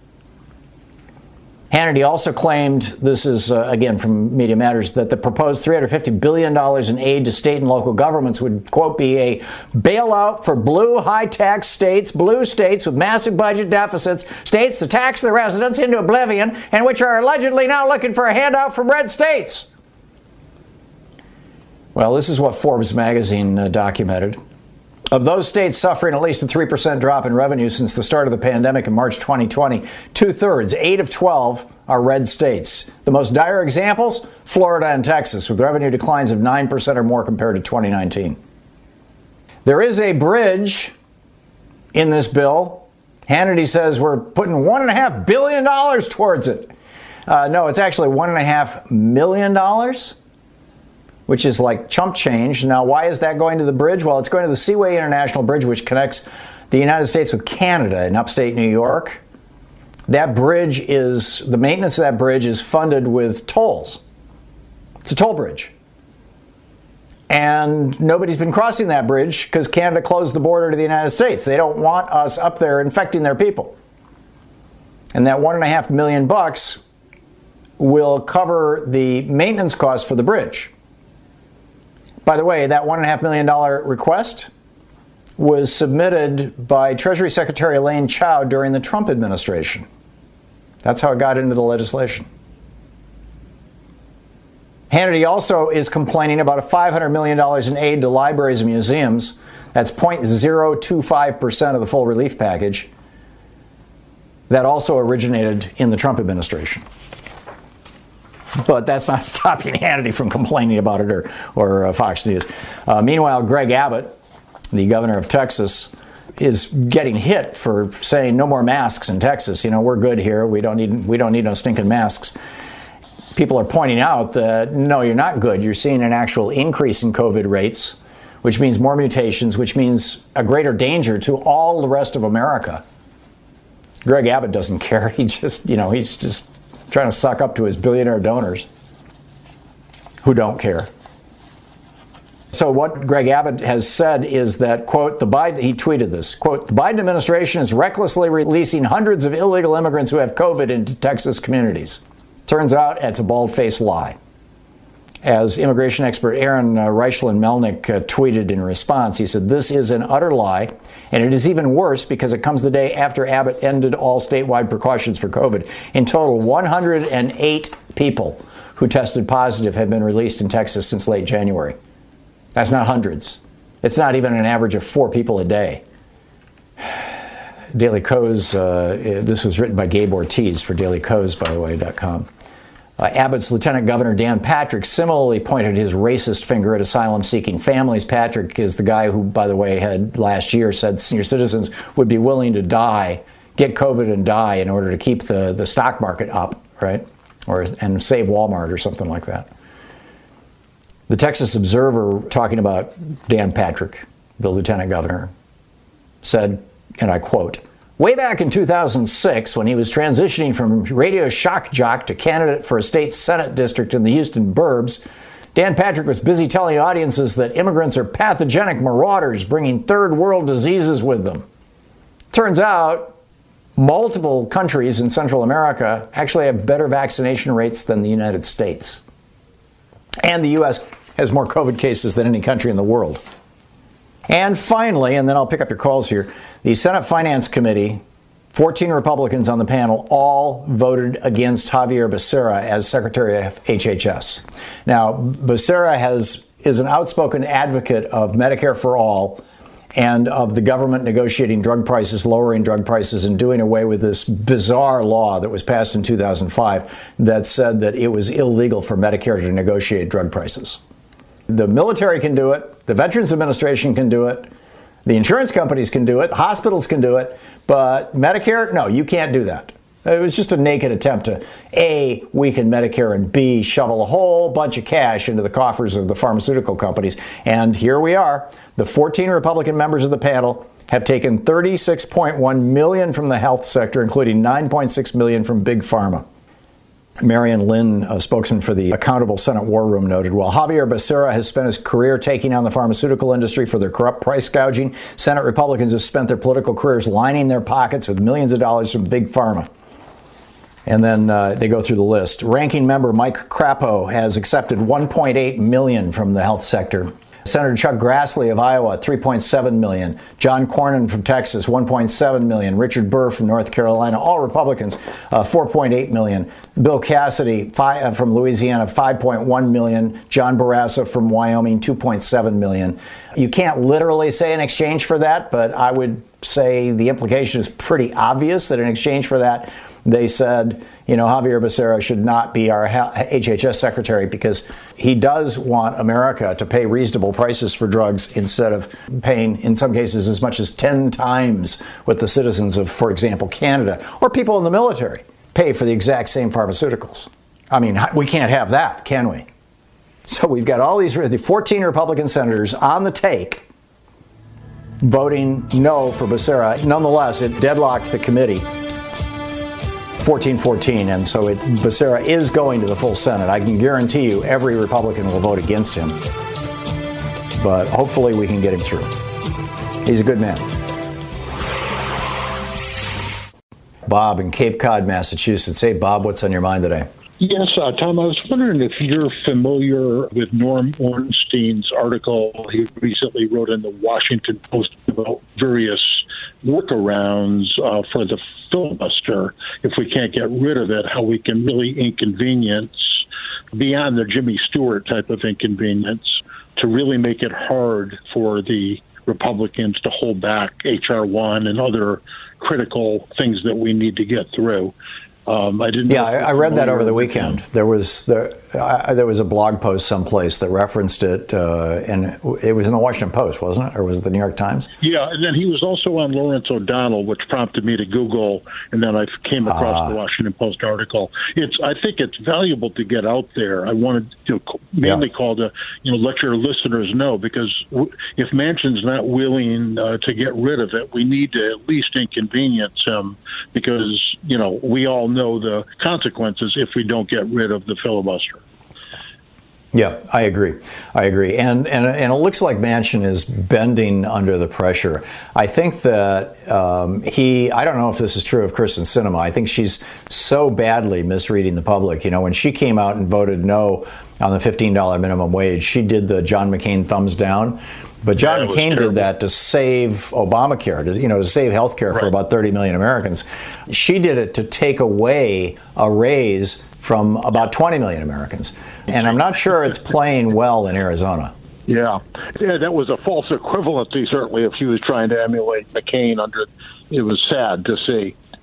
Hannity also claimed, this is, uh, again, from Media Matters, that the proposed three hundred fifty billion dollars in aid to state and local governments would, quote, be a bailout for blue high-tax states, blue states with massive budget deficits, states that tax their residents into oblivion, and which are allegedly now looking for a handout from red states. Well, this is what Forbes magazine uh, documented. Of those states suffering at least a three percent drop in revenue since the start of the pandemic in March twenty twenty, two-thirds, eight of twelve, are red states. The most dire examples, Florida and Texas, with revenue declines of nine percent or more compared to twenty nineteen. There is a bridge in this bill. Hannity says we're putting one point five billion dollars towards it. Uh, no, it's actually one point five million dollars. Which is like chump change. Now, why is that going to the bridge? Well, it's going to the Seaway International Bridge, which connects the United States with Canada in upstate New York. That bridge is, the maintenance of that bridge is funded with tolls. It's a toll bridge. And nobody's been crossing that bridge because Canada closed the border to the United States. They don't want us up there infecting their people. And that one and a half million bucks will cover the maintenance costs for the bridge. By the way, that one point five million dollars request was submitted by Treasury Secretary Elaine Chao during the Trump administration. That's how it got into the legislation. Hannity also is complaining about a five hundred million dollars in aid to libraries and museums. That's zero point zero two five percent of the full relief package. That also originated in the Trump administration. But that's not stopping Hannity from complaining about it, or, or uh, Fox News. Uh, meanwhile, Greg Abbott, the governor of Texas, is getting hit for saying no more masks in Texas. You know, we're good here. We don't need we don't need no stinking masks. People are pointing out that no, you're not good. You're seeing an actual increase in COVID rates, which means more mutations, which means a greater danger to all the rest of America. Greg Abbott doesn't care. He just, you know, he's just trying to suck up to his billionaire donors who don't care. So what Greg Abbott has said is that, quote, the Biden, he tweeted this, quote, the Biden administration is recklessly releasing hundreds of illegal immigrants who have COVID into Texas communities. Turns out it's a bald-faced lie. As immigration expert Aaron uh, Reichlin-Melnick uh, tweeted in response, he said, this is an utter lie, and it is even worse because it comes the day after Abbott ended all statewide precautions for COVID. In total, one hundred eight people who tested positive have been released in Texas since late January. That's not hundreds. It's not even an average of four people a day. Daily Kos, uh, this was written by Gabe Ortiz for Daily Kos, by the way, dot com. Uh, Abbott's Lieutenant Governor Dan Patrick similarly pointed his racist finger at asylum-seeking families. Patrick is the guy who, by the way, had last year said senior citizens would be willing to die, get COVID and die in order to keep the, the stock market up, right? Or and save Walmart or something like that. The Texas Observer, talking about Dan Patrick, the Lieutenant Governor, said, and I quote, "Way back in two thousand six, when he was transitioning from radio shock jock to candidate for a state Senate district in the Houston burbs, Dan Patrick was busy telling audiences that immigrants are pathogenic marauders bringing third world diseases with them. Turns out, multiple countries in Central America actually have better vaccination rates than the United States. And the U S has more COVID cases than any country in the world." And finally, and then I'll pick up your calls here, the Senate Finance Committee, fourteen Republicans on the panel, all voted against Xavier Becerra as Secretary of H H S. Now, Becerra has is an outspoken advocate of Medicare for all and of the government negotiating drug prices, lowering drug prices, and doing away with this bizarre law that was passed in two thousand five that said that it was illegal for Medicare to negotiate drug prices. The military can do it. The Veterans Administration can do it. The insurance companies can do it. Hospitals can do it. But Medicare, no, you can't do that. It was just a naked attempt to, A, weaken Medicare, and B, shovel a whole bunch of cash into the coffers of the pharmaceutical companies. And here we are. The fourteen Republican members of the panel have taken thirty-six point one million dollars from the health sector, including nine point six million dollars from Big Pharma. Marion Lynn, a spokesman for the Accountable Senate War Room, noted, while Xavier Becerra has spent his career taking on the pharmaceutical industry for their corrupt price gouging, Senate Republicans have spent their political careers lining their pockets with millions of dollars from Big Pharma. And then uh, they go through the list. Ranking member Mike Crapo has accepted one point eight million dollars from the health sector. Senator Chuck Grassley of Iowa, three point seven million dollars. John Cornyn from Texas, one point seven million dollars. Richard Burr from North Carolina, all Republicans, uh, four point eight million dollars. Bill Cassidy five, uh, from Louisiana, five point one million dollars. John Barrasso from Wyoming, two point seven million dollars. You can't literally say in exchange for that, but I would say the implication is pretty obvious that in exchange for that, they said, you know, Xavier Becerra should not be our H H S secretary because he does want America to pay reasonable prices for drugs instead of paying, in some cases, as much as ten times what the citizens of, for example, Canada or people in the military pay for the exact same pharmaceuticals. I mean, we can't have that, can we? So we've got all these, the fourteen Republican senators on the take voting no for Becerra. Nonetheless, it deadlocked the committee fourteen fourteen, and so it, Becerra is going to the full Senate. I can guarantee you every Republican will vote against him, but hopefully we can get him through. He's a good man. Bob in Cape Cod, Massachusetts. Hey, Bob, what's on your mind today? Yes, uh, Tom, I was wondering if you're familiar with Norm Ornstein's article he recently wrote in the Washington Post about various workarounds uh, for the filibuster, if we can't get rid of it, how we can really inconvenience, beyond the Jimmy Stewart type of inconvenience, to really make it hard for the Republicans to hold back H R one and other critical things that we need to get through. Um, I didn't. Yeah, I, I read that over the weekend. There was there, I, there was a blog post someplace that referenced it, uh, and it was in the Washington Post, wasn't it, or was it the New York Times? Yeah, and then he was also on Lawrence O'Donnell, which prompted me to Google, and then I came across Ah. the Washington Post article. It's I think it's valuable to get out there. I wanted to mainly Yeah. call to you know let your listeners know, because w- if Manchin's not willing uh, to get rid of it, we need to at least inconvenience him, because you know we all know. know the consequences if we don't get rid of the filibuster. Yeah, I agree. I agree. And, and and it looks like Manchin is bending under the pressure. I think that um, he, I don't know if this is true of Kyrsten Sinema. I think she's so badly misreading the public. You know, when she came out and voted no on the fifteen dollars minimum wage, she did the John McCain thumbs down. But John Yeah, McCain did that to save Obamacare, to, you know, to save health care for Right. about thirty million Americans. She did it to take away a raise from about twenty million Americans. And I'm not sure it's playing well in Arizona. Yeah. Yeah, that was a false equivalency, certainly, if he was trying to emulate McCain under. It was sad to see.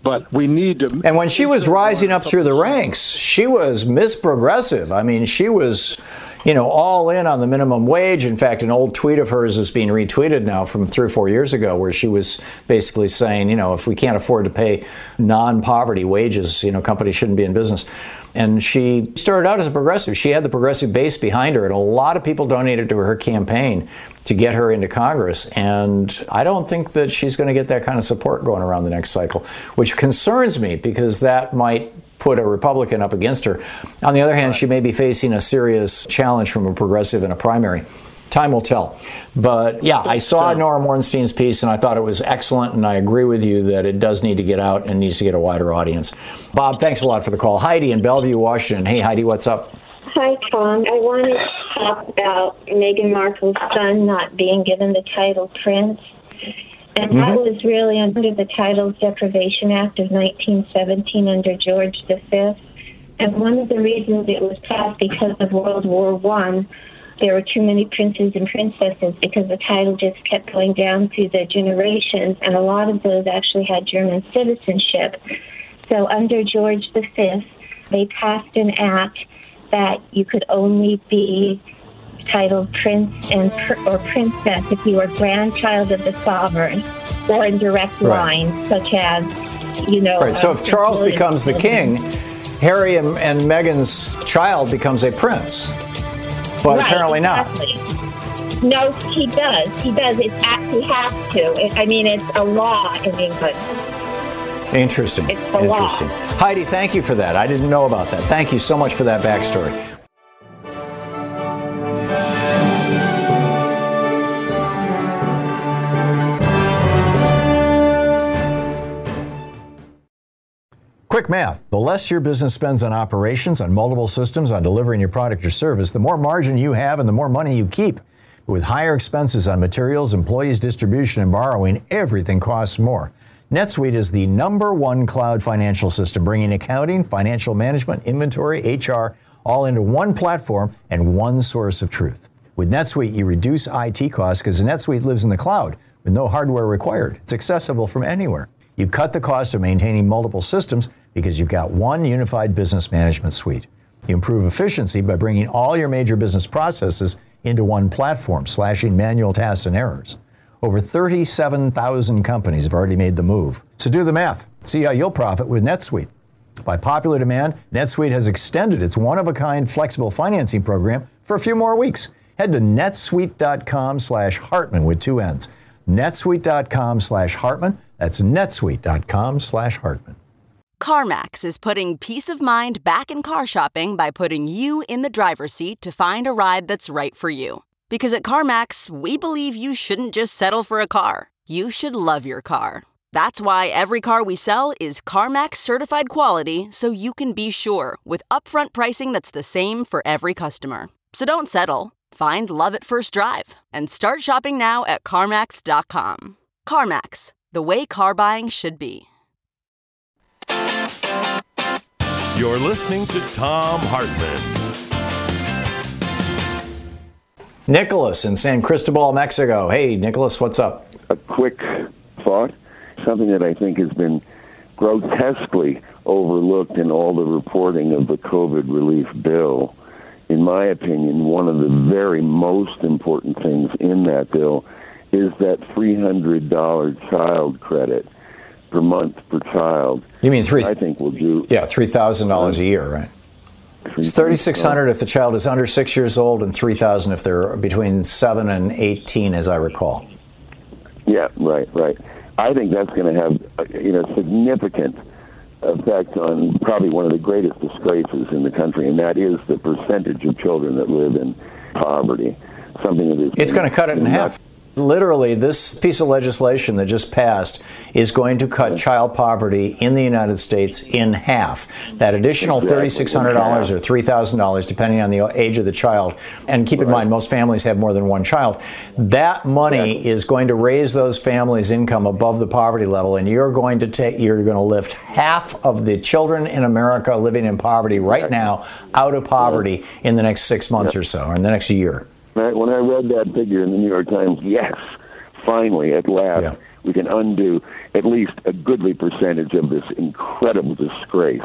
But we need to. And when she was rising up through the ranks, she was Miss Progressive. I mean, she was, you know, all in on the minimum wage. In fact, an old tweet of hers is being retweeted now from three or four years ago, where she was basically saying, you know, if we can't afford to pay non-poverty wages, you know, companies shouldn't be in business. And she started out as a progressive. She had the progressive base behind her, and a lot of people donated to her campaign to get her into Congress. And I don't think that she's going to get that kind of support going around the next cycle, which concerns me because that might put a Republican up against her. On the other hand, she may be facing a serious challenge from a progressive in a primary. Time will tell. But yeah, I saw Norm Ornstein's piece and I thought it was excellent, and I agree with you that it does need to get out and needs to get a wider audience. Bob, thanks a lot for the call. Heidi in Bellevue, Washington. Hey, Heidi, what's up? Hi, Tom. I wanted to talk about Meghan Markle's son not being given the title Prince. And mm-hmm. that was really under the Titles Deprivation Act of nineteen seventeen under George the Fifth. And one of the reasons it was passed because of World War One, there were too many princes and princesses because the title just kept going down through the generations, and a lot of those actually had German citizenship. So under George the Fifth, they passed an act that you could only be titled prince and pr- or princess if you were grandchild of the sovereign or in direct right. line, such as, you know... Right. So uh, if Charles William becomes the king, Harry and, and Meghan's child becomes a prince. But right, apparently exactly. not. No, he does. He does. It actually has to. It, I mean, it's a law in England. Interesting. It's the Interesting. law. Heidi, thank you for that. I didn't know about that. Thank you so much for that backstory. Quick math. The less your business spends on operations, on multiple systems, on delivering your product or service, the more margin you have and the more money you keep. With higher expenses on materials, employees, distribution, and borrowing, everything costs more. NetSuite is the number one cloud financial system, bringing accounting, financial management, inventory, H R, all into one platform and one source of truth. With NetSuite, you reduce I T costs because NetSuite lives in the cloud with no hardware required. It's accessible from anywhere. You cut the cost of maintaining multiple systems because you've got one unified business management suite. You improve efficiency by bringing all your major business processes into one platform, slashing manual tasks and errors. Over thirty-seven thousand companies have already made the move. So do the math. See how you'll profit with NetSuite. By popular demand, NetSuite has extended its one-of-a-kind flexible financing program for a few more weeks. Head to netsuite.com slash Hartman with two N's. netsuite.com slash Hartman. That's netsuite.com slash Hartman. CarMax is putting peace of mind back in car shopping by putting you in the driver's seat to find a ride that's right for you. Because at CarMax, we believe you shouldn't just settle for a car. You should love your car. That's why every car we sell is CarMax certified quality, so you can be sure with upfront pricing that's the same for every customer. So don't settle. Find love at first drive and start shopping now at CarMax dot com. CarMax, the way car buying should be. You're listening to Thom Hartmann. Nicholas in San Cristobal, Mexico. Hey, Nicholas, what's up? A quick thought, something that I think has been grotesquely overlooked in all the reporting of the COVID relief bill. In my opinion, one of the very most important things in that bill is that three hundred dollars child credit per month per child. You mean three? I think will do. Yeah, three thousand dollars a year, right? It's thirty-six hundred dollars if the child is under six years old, and three thousand dollars if they're between seven and eighteen, as I recall. Yeah, right, right. I think that's going to have, you know, significant effect on probably one of the greatest disgraces in the country, and that is the percentage of children that live in poverty. Something that is. It's going to cut it in half. Literally, this piece of legislation that just passed is going to cut child poverty in the United States in half. That additional Exactly. thirty-six hundred dollars or three thousand dollars, depending on the age of the child, and keep in mind, most families have more than one child, that money Yeah. is going to raise those families' income above the poverty level, and you're going to take, you're going to lift half of the children in America living in poverty right now out of poverty in the next six months Yeah. or so, or in the next year. When I read that figure in the New York Times, yes, finally, at last, Yeah. we can undo at least a goodly percentage of this incredible disgrace.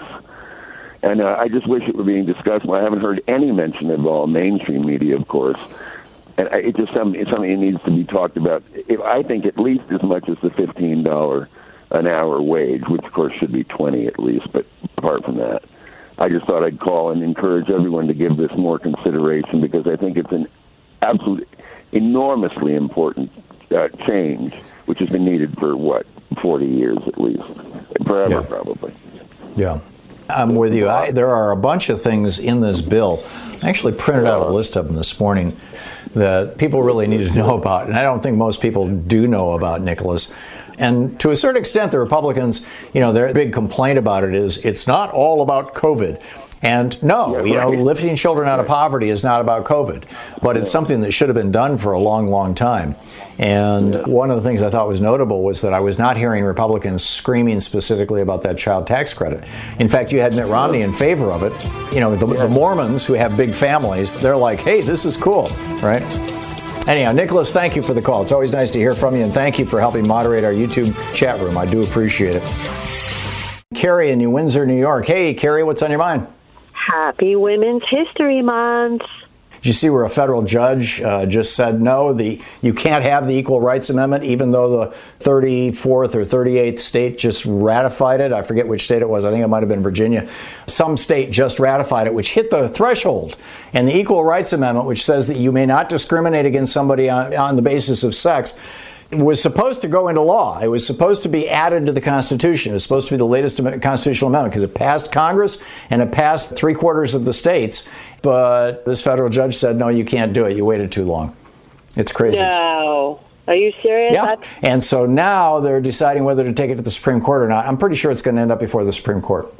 And uh, I just wish it were being discussed. Well, I haven't heard any mention of all mainstream media, of course. And I, it's just something, it's something that needs to be talked about. If, I think at least as much as the fifteen dollars an hour wage, which of course should be twenty at least. But apart from that, I just thought I'd call and encourage everyone to give this more consideration, because I think it's an absolute, enormously important uh, change, which has been needed for, what, forty years at least, forever yeah. probably. Yeah, I'm with you. I, there are a bunch of things in this bill. I actually printed out a list of them this morning that people really need to know about, and I don't think most people do know about, Nicholas. And to a certain extent, the Republicans, you know, their big complaint about it is it's not all about COVID. And no, yeah, you know, right. lifting children out of poverty is not about COVID, but it's something that should have been done for a long, long time. And yeah. one of the things I thought was notable was that I was not hearing Republicans screaming specifically about that child tax credit. In fact, you had Mitt Romney in favor of it. You know, the, yeah. the Mormons who have big families, they're like, hey, this is cool, right? Anyhow, Nicholas, thank you for the call. It's always nice to hear from you, and thank you for helping moderate our YouTube chat room. I do appreciate it. Carrie in New Windsor, New York. Hey, Carrie, what's on your mind? Happy Women's History Month. Did you see where a federal judge uh, just said, no, the you can't have the Equal Rights Amendment, even though the thirty-fourth or thirty-eighth state just ratified it? I forget which state it was. I think it might have been Virginia. Some state just ratified it, which hit the threshold. And the Equal Rights Amendment, which says that you may not discriminate against somebody on, on the basis of sex, was supposed to go into law. It was supposed to be added to the Constitution. It was supposed to be the latest constitutional amendment because it passed Congress and it passed three quarters of the states. But this federal judge said, no, you can't do it. You waited too long. It's crazy. No. Are you serious? Yeah. That's- and so now they're deciding whether to take it to the Supreme Court or not. I'm pretty sure it's going to end up before the Supreme Court.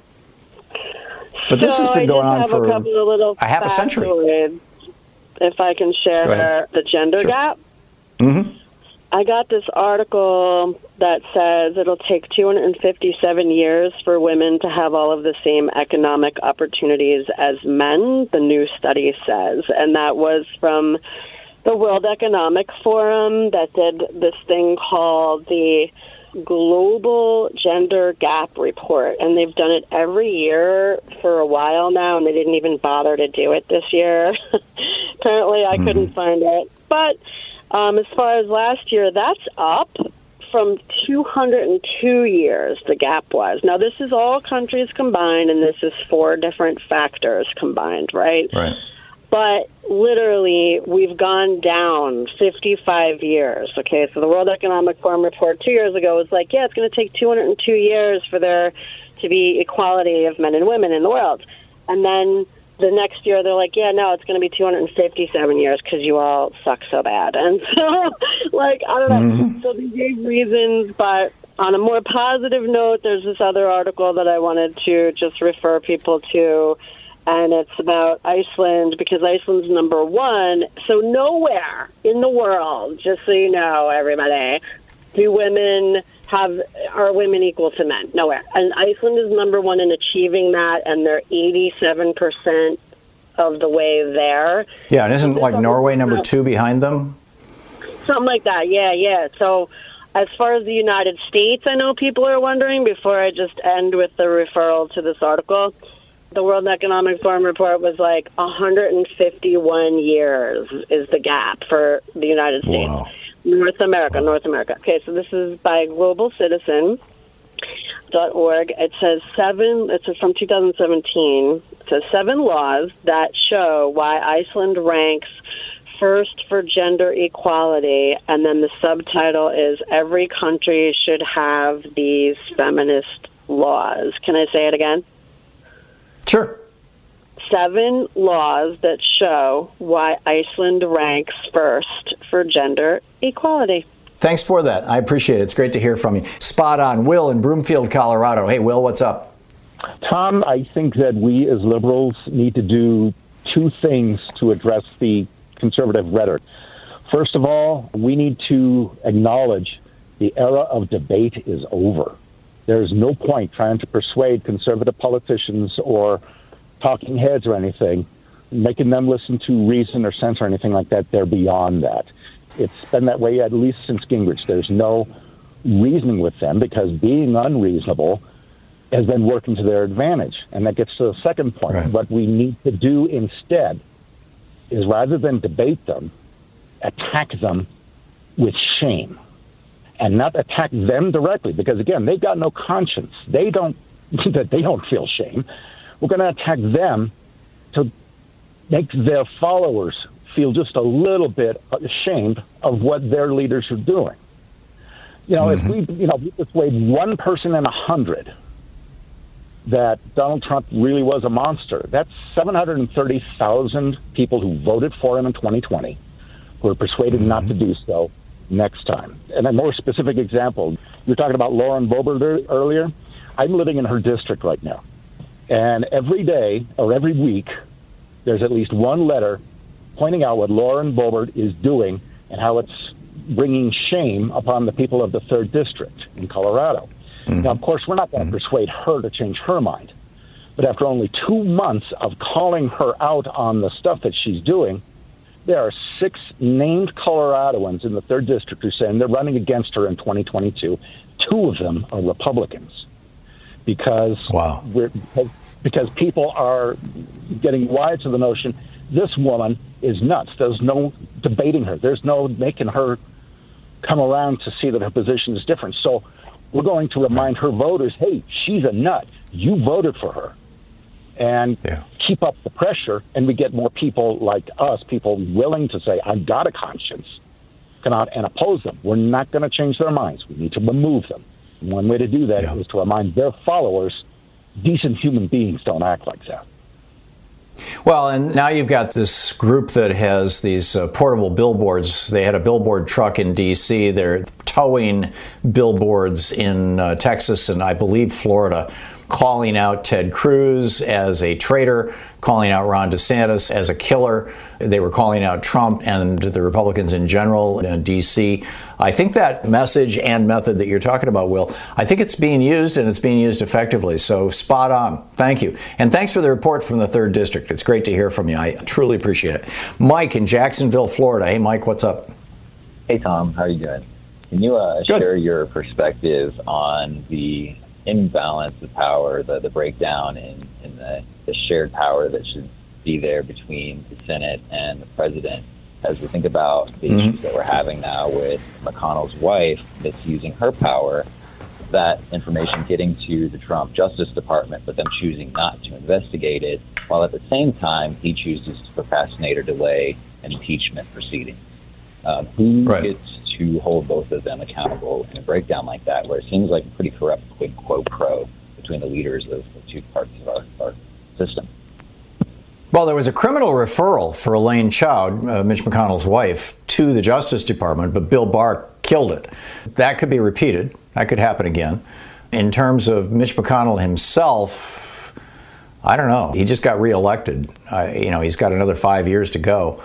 But this so has been I going on have for a, couple of little a half a century. If I can share the gender sure. gap. Mm-hmm. I got this article that says it'll take two hundred fifty-seven years for women to have all of the same economic opportunities as men, the new study says. And that was from the World Economic Forum that did this thing called the Global Gender Gap Report. And they've done it every year for a while now, and they didn't even bother to do it this year. Apparently, I mm-hmm. couldn't find it. But Um, as far as last year, that's up from two hundred two years, the gap was. Now, this is all countries combined, and this is four different factors combined, right? Right. But literally, we've gone down fifty-five years, okay? So the World Economic Forum report two years ago was like, yeah, it's going to take two hundred two years for there to be equality of men and women in the world. And then the next year, they're like, yeah, no, it's going to be two hundred fifty-seven years because you all suck so bad. And so, like, I don't know. Mm-hmm. So they gave reasons, but on a more positive note, there's this other article that I wanted to just refer people to, and it's about Iceland, because Iceland's number one. So nowhere in the world, just so you know, everybody, do women have are women equal to men? Nowhere. And Iceland is number one in achieving that, and they're eighty-seven percent of the way there. Yeah, and isn't like Norway number two behind them? Something like that, yeah, yeah. So as far as the United States, I know people are wondering, before I just end with the referral to this article, the World Economic Forum report was like one hundred fifty-one years is the gap for the United States. Wow. North America, North America. Okay, so this is by global citizen dot org. It says seven, it's from two thousand seventeen, it says seven laws that show why Iceland ranks first for gender equality, and then the subtitle is every country should have these feminist laws. Can I say it again? Sure. Seven laws that show why Iceland ranks first for gender equality. Thanks for that. I appreciate it. It's great to hear from you. Spot on. Will in Broomfield, Colorado. Hey, Will, what's up? Tom, I think that we as liberals need to do two things to address the conservative rhetoric. First of all, we need to acknowledge the era of debate is over. There's no point trying to persuade conservative politicians or talking heads or anything, making them listen to reason or sense or anything like that. They're beyond that. It's been that way at least since Gingrich. There's no reasoning with them because being unreasonable has been working to their advantage. And that gets to the second point. Right. What we need to do instead is rather than debate them, attack them with shame and not attack them directly because, again, they've got no conscience. They don't that they don't feel shame. We're going to attack them to make their followers feel just a little bit ashamed of what their leaders are doing. You know, mm-hmm. if we, you know, we persuade one person in a hundred that Donald Trump really was a monster, that's seven hundred thirty thousand people who voted for him in twenty twenty who are persuaded mm-hmm. not to do so next time. And a more specific example, you were talking about Lauren Boebert earlier. I'm living in her district right now. And every day or every week, there's at least one letter pointing out what Lauren Boebert is doing and how it's bringing shame upon the people of the third District in Colorado. Mm-hmm. Now, of course, we're not going to mm-hmm. persuade her to change her mind. But after only two months of calling her out on the stuff that she's doing, there are six named Coloradoans in the third District who say they're running against her in twenty twenty-two. Two of them are Republicans because, wow. we're, because, because people are getting wise to the notion this woman is nuts. There's no debating her. There's no making her come around to see that her position is different. So we're going to remind her voters, hey, she's a nut. You voted for her. And yeah. keep up the pressure, and we get more people like us, people willing to say, I've got a conscience, come out and oppose them. We're not going to change their minds. We need to remove them. One way to do that yeah. is to remind their followers, decent human beings don't act like that. Well, and now you've got this group that has these uh, portable billboards. They had a billboard truck in D C. They're towing billboards in uh, Texas and I believe Florida, calling out Ted Cruz as a traitor, calling out Ron DeSantis as a killer. They were calling out Trump and the Republicans in general in D C. I think that message and method that you're talking about, Will, I think it's being used and it's being used effectively. So spot on. Thank you. And thanks for the report from the third District. It's great to hear from you. I truly appreciate it. Mike in Jacksonville, Florida. Hey, Mike, what's up? Hey, Tom. How are you doing? Can you uh, share your perspective on the imbalance of power, the, the breakdown in, in the, the shared power that should be there between the Senate and the president as we think about the mm-hmm. issues that we're having now with McConnell's wife that's using her power, that information getting to the Trump Justice Department, but them choosing not to investigate it, while at the same time he chooses to procrastinate or delay an impeachment proceeding. Um, who right. gets to hold both of them accountable in a breakdown like that, where it seems like a pretty corrupt quid pro quo between the leaders of the two parts of our, our system? Well, there was a criminal referral for Elaine Chao, uh, Mitch McConnell's wife, to the Justice Department, but Bill Barr killed it. That could be repeated. That could happen again. In terms of Mitch McConnell himself, I don't know. He just got reelected. Uh, you know, he's got another five years to go.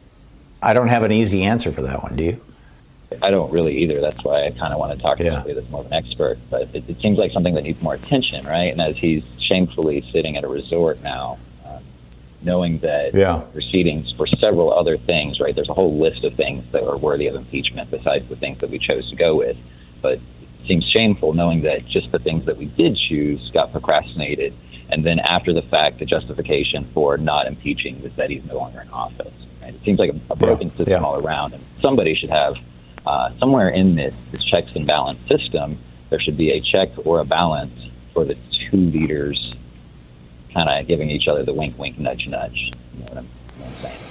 I don't have an easy answer for that one. Do you? I don't really either. That's why I kind of want to talk to yeah. somebody that's more of an expert. But it, it seems like something that needs more attention, right? And as he's shamefully sitting at a resort now, um, knowing that yeah. proceedings for several other things, right? There's a whole list of things that are worthy of impeachment besides the things that we chose to go with. But it seems shameful knowing that just the things that we did choose got procrastinated. And then after the fact, the justification for not impeaching was that he's no longer in office. Right? It seems like a, a broken yeah. system yeah. all around. And somebody should have Uh, somewhere in this, this checks and balance system, there should be a check or a balance for the two leaders kind of giving each other the wink, wink, nudge, nudge. You know what I'm, you know what I'm saying?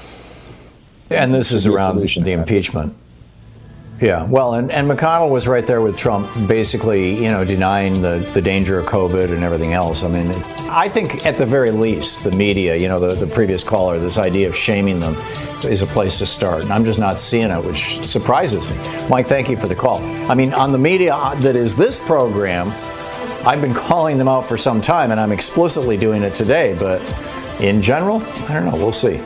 And this is around the impeachment. Yeah, well, and, and McConnell was right there with Trump, basically, you know, denying the, the danger of COVID and everything else. I mean, I think at the very least, the media, you know, the, the previous caller, this idea of shaming them is a place to start. And I'm just not seeing it, which surprises me. Mike, thank you for the call. I mean, on the media that is this program, I've been calling them out for some time, and I'm explicitly doing it today. But in general, I don't know. We'll see.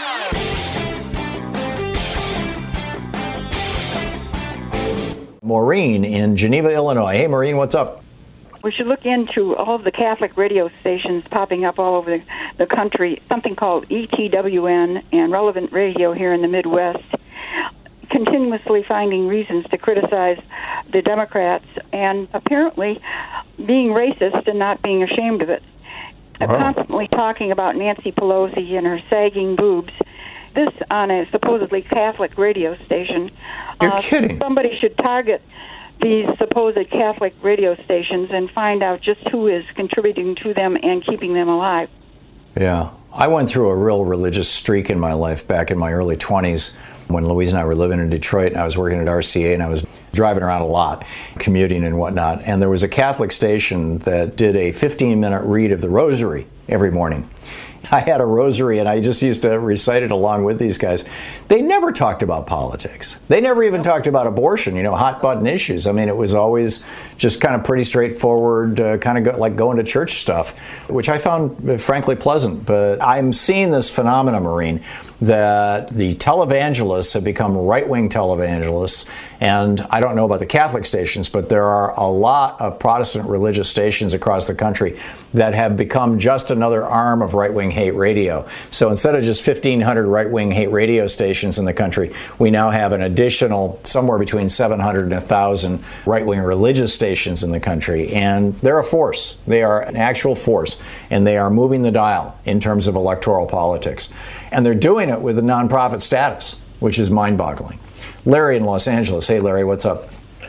Maureen in Geneva, Illinois. Hey, Maureen, what's up? We should look into all of the Catholic radio stations popping up all over the, the country, something called E T W N and Relevant Radio here in the Midwest. continuously finding reasons to criticize the Democrats and apparently being racist and not being ashamed of it. Wow. Constantly talking about Nancy Pelosi and her sagging boobs. This on a supposedly Catholic radio station. You're uh, kidding. Somebody should target these supposed Catholic radio stations and find out just who is contributing to them and keeping them alive. Yeah. I went through a real religious streak in my life back in my early twenties when Louise and I were living in Detroit, and I was working at R C A, and I was driving around a lot, commuting and whatnot. And there was a Catholic station that did a fifteen-minute read of the Rosary every morning. I had a rosary, and I just used to recite it along with these guys. They never talked about politics. They never even talked about abortion, you know, hot-button issues. I mean, it was always just kind of pretty straightforward, uh, kind of go, like going to church stuff, which I found, uh, frankly, pleasant. But I'm seeing this phenomenon, Maureen, that the televangelists have become right-wing televangelists. And I don't know about the Catholic stations, but there are a lot of Protestant religious stations across the country that have become just another arm of right-wing hate radio. So instead of just fifteen hundred right-wing hate radio stations in the country, we now have an additional somewhere between seven hundred and one thousand right-wing religious stations in the country. And they're a force. They are an actual force. And they are moving the dial in terms of electoral politics. And they're doing it with a nonprofit status, which is mind-boggling. Larry in Los Angeles. Hey, Larry, what's up?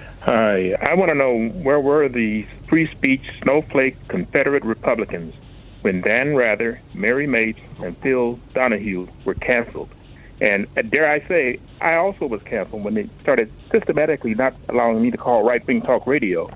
Hi. I want to know, where were the free speech snowflake Confederate Republicans when Dan Rather, Mary Mapes, and Phil Donahue were canceled? And uh, dare I say, I also was canceled when they started systematically not allowing me to call right-wing talk radio.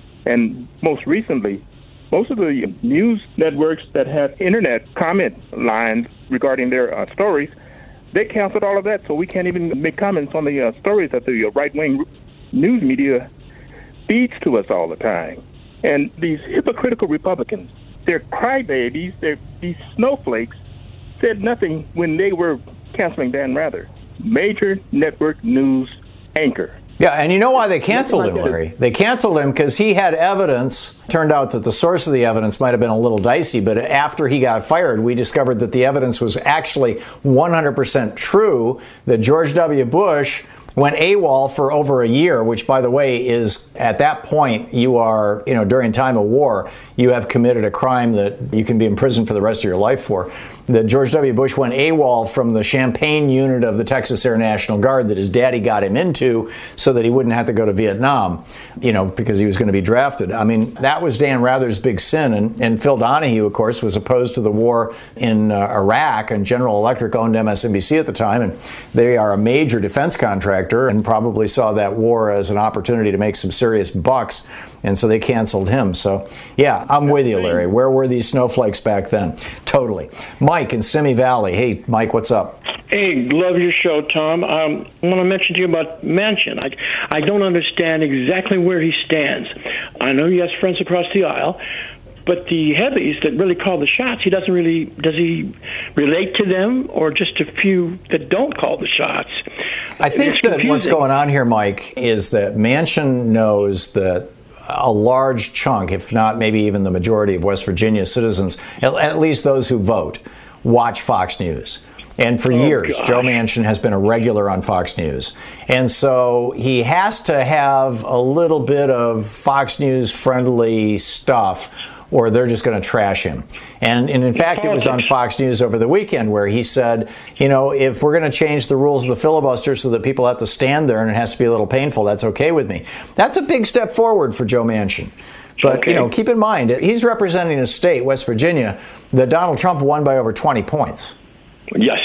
And most recently, most of the news networks that had internet comment lines regarding their uh, stories, they canceled all of that, so we can't even make comments on the uh, stories that the uh, right-wing news media feeds to us all the time. And these hypocritical Republicans, they're crybabies, they're these snowflakes, said nothing when they were canceling Dan Rather, major network news anchor. Yeah, and you know why they canceled him, Larry? They canceled him because he had evidence. Turned out that the source of the evidence might have been a little dicey, but after he got fired, we discovered that the evidence was actually one hundred percent true, that George W. Bush went AWOL for over a year, which, by the way, is at that point, you are, you know, during time of war, you have committed a crime that you can be in prison for the rest of your life for. That George W. Bush went AWOL from the Champaign unit of the Texas Air National Guard that his daddy got him into so that he wouldn't have to go to Vietnam, you know, because he was going to be drafted. I mean, that was Dan Rather's big sin. And, and Phil Donahue, of course, was opposed to the war in uh, Iraq, and General Electric owned M S N B C at the time. And they are a major defense contractor and probably saw that war as an opportunity to make some serious bucks. And so they canceled him. So, yeah, I'm with you, Larry. Where were these snowflakes back then? Totally. Mike in Simi Valley. Hey, Mike, what's up? Hey, love your show, Tom. Um, I want to mention to you about Manchin. I, I don't understand exactly where he stands. I know he has friends across the aisle, but the heavies that really call the shots, he doesn't really, does he relate to them, or just a few that don't call the shots? I think that what's going on here, Mike, is that Manchin knows that a large chunk, if not maybe even the majority of West Virginia citizens, at least those who vote, watch Fox News. And for oh, years, gosh. Joe Manchin has been a regular on Fox News. And so he has to have a little bit of Fox News friendly stuff, or they're just going to trash him. And, and in fact, it was on Fox News over the weekend where he said, you know, if we're going to change the rules of the filibuster so that people have to stand there and it has to be a little painful, that's okay with me. That's a big step forward for Joe Manchin. But, okay. you know, keep in mind, he's representing a state, West Virginia, that Donald Trump won by over twenty points. Yes.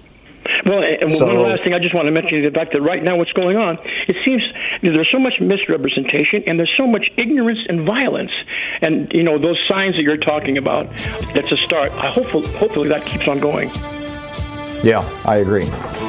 Well, and so, one last thing I just want to mention is the fact that right now what's going on, it seems there's so much misrepresentation and there's so much ignorance and violence. And, you know, those signs that you're talking about, that's a start. I hopefully, hopefully that keeps on going. Yeah, I agree.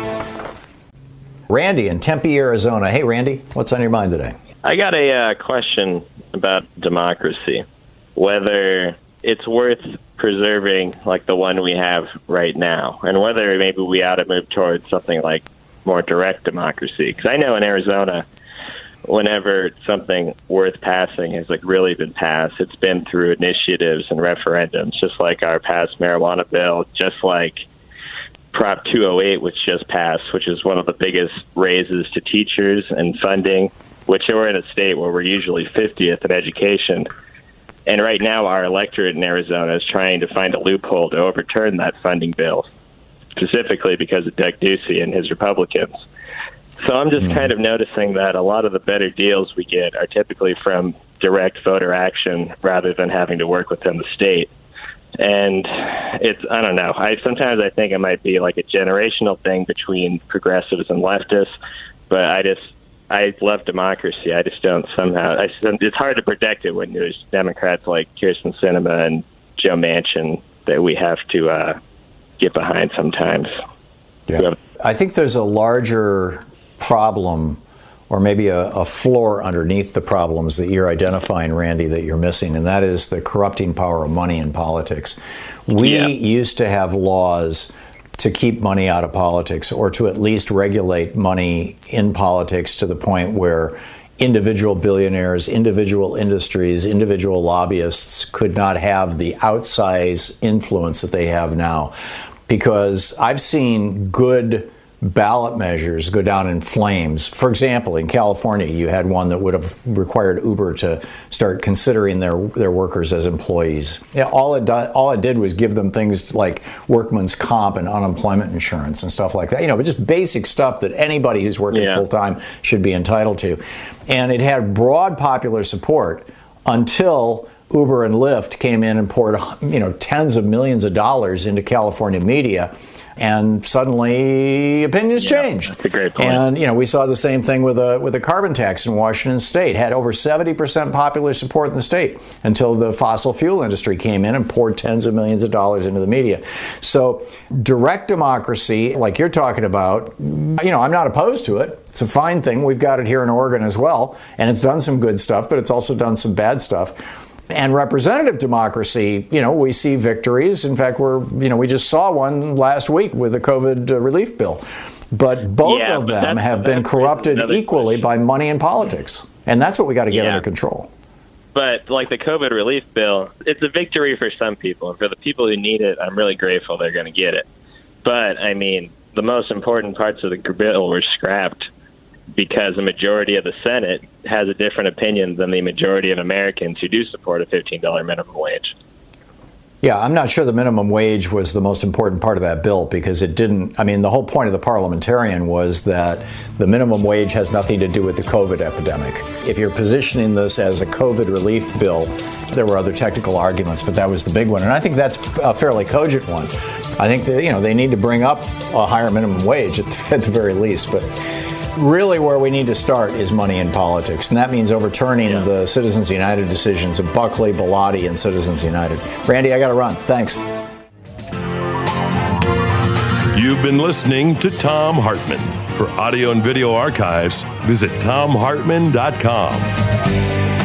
Randy in Tempe, Arizona. Hey, Randy, what's on your mind today? I got a uh, question about democracy, whether it's worth preserving like the one we have right now, and whether maybe we ought to move towards something like more direct democracy. Because I know in Arizona, whenever something worth passing has like really been passed, it's been through initiatives and referendums, just like our past marijuana bill, just like Prop two oh eight, which just passed, which is one of the biggest raises to teachers and funding, which we're in a state where we're usually fiftieth in education. And right now our electorate in Arizona is trying to find a loophole to overturn that funding bill, specifically because of Doug Ducey and his Republicans. So I'm just mm. kind of noticing that a lot of the better deals we get are typically from direct voter action rather than having to work within the state. And it's, I don't know, I sometimes I think it might be like a generational thing between progressives and leftists, but I just, I love democracy. I just don't somehow, I, it's hard to protect it when there's Democrats like Kyrsten Sinema and Joe Manchin that we have to uh, get behind sometimes. Yeah. I think there's a larger problem, or maybe a, a floor underneath the problems that you're identifying, Randy, that you're missing, and that is the corrupting power of money in politics. We yeah. used to have laws to keep money out of politics, or to at least regulate money in politics to the point where individual billionaires, individual industries, individual lobbyists could not have the outsized influence that they have now. Because I've seen good ballot measures go down in flames. For example, in California, you had one that would have required Uber to start considering their their workers as employees. Yeah, all it do, all it did was give them things like workman's comp and unemployment insurance and stuff like that. You know, but just basic stuff that anybody who's working yeah. full time should be entitled to. And it had broad popular support until Uber and Lyft came in and poured, you know, tens of millions of dollars into California media. And suddenly opinions yeah, changed. That's a great point. And, you know, we saw the same thing with a with a carbon tax in Washington State. Had over seventy percent popular support in the state until the fossil fuel industry came in and poured tens of millions of dollars into the media. So direct democracy, like you're talking about, you know, I'm not opposed to it. It's a fine thing. We've got it here in Oregon as well. And it's done some good stuff, but it's also done some bad stuff. And representative democracy, you know, we see victories. In fact, we're, you know, we just saw one last week with the COVID uh, relief bill. But both yeah, of but them have been corrupted equally question. by money and politics. And that's what we got to get yeah. under control. But like the COVID relief bill, it's a victory for some people. And for the people who need it, I'm really grateful they're going to get it. But, I mean, the most important parts of the bill were scrapped because the majority of the Senate has a different opinion than the majority of Americans who do support a fifteen dollars minimum wage. Yeah, I'm not sure the minimum wage was the most important part of that bill because it didn't, I mean, the whole point of the parliamentarian was that the minimum wage has nothing to do with the COVID epidemic. If you're positioning this as a COVID relief bill, there were other technical arguments, but that was the big one. And I think that's a fairly cogent one. I think that, you know, they need to bring up a higher minimum wage at the, at the very least, but really where we need to start is money in politics, and that means overturning yeah. the Citizens United decisions of Buckley, Bellotti, and Citizens United. Randy, I got to run. Thanks. You've been listening to Thom Hartmann. For audio and video archives, visit thom hartmann dot com.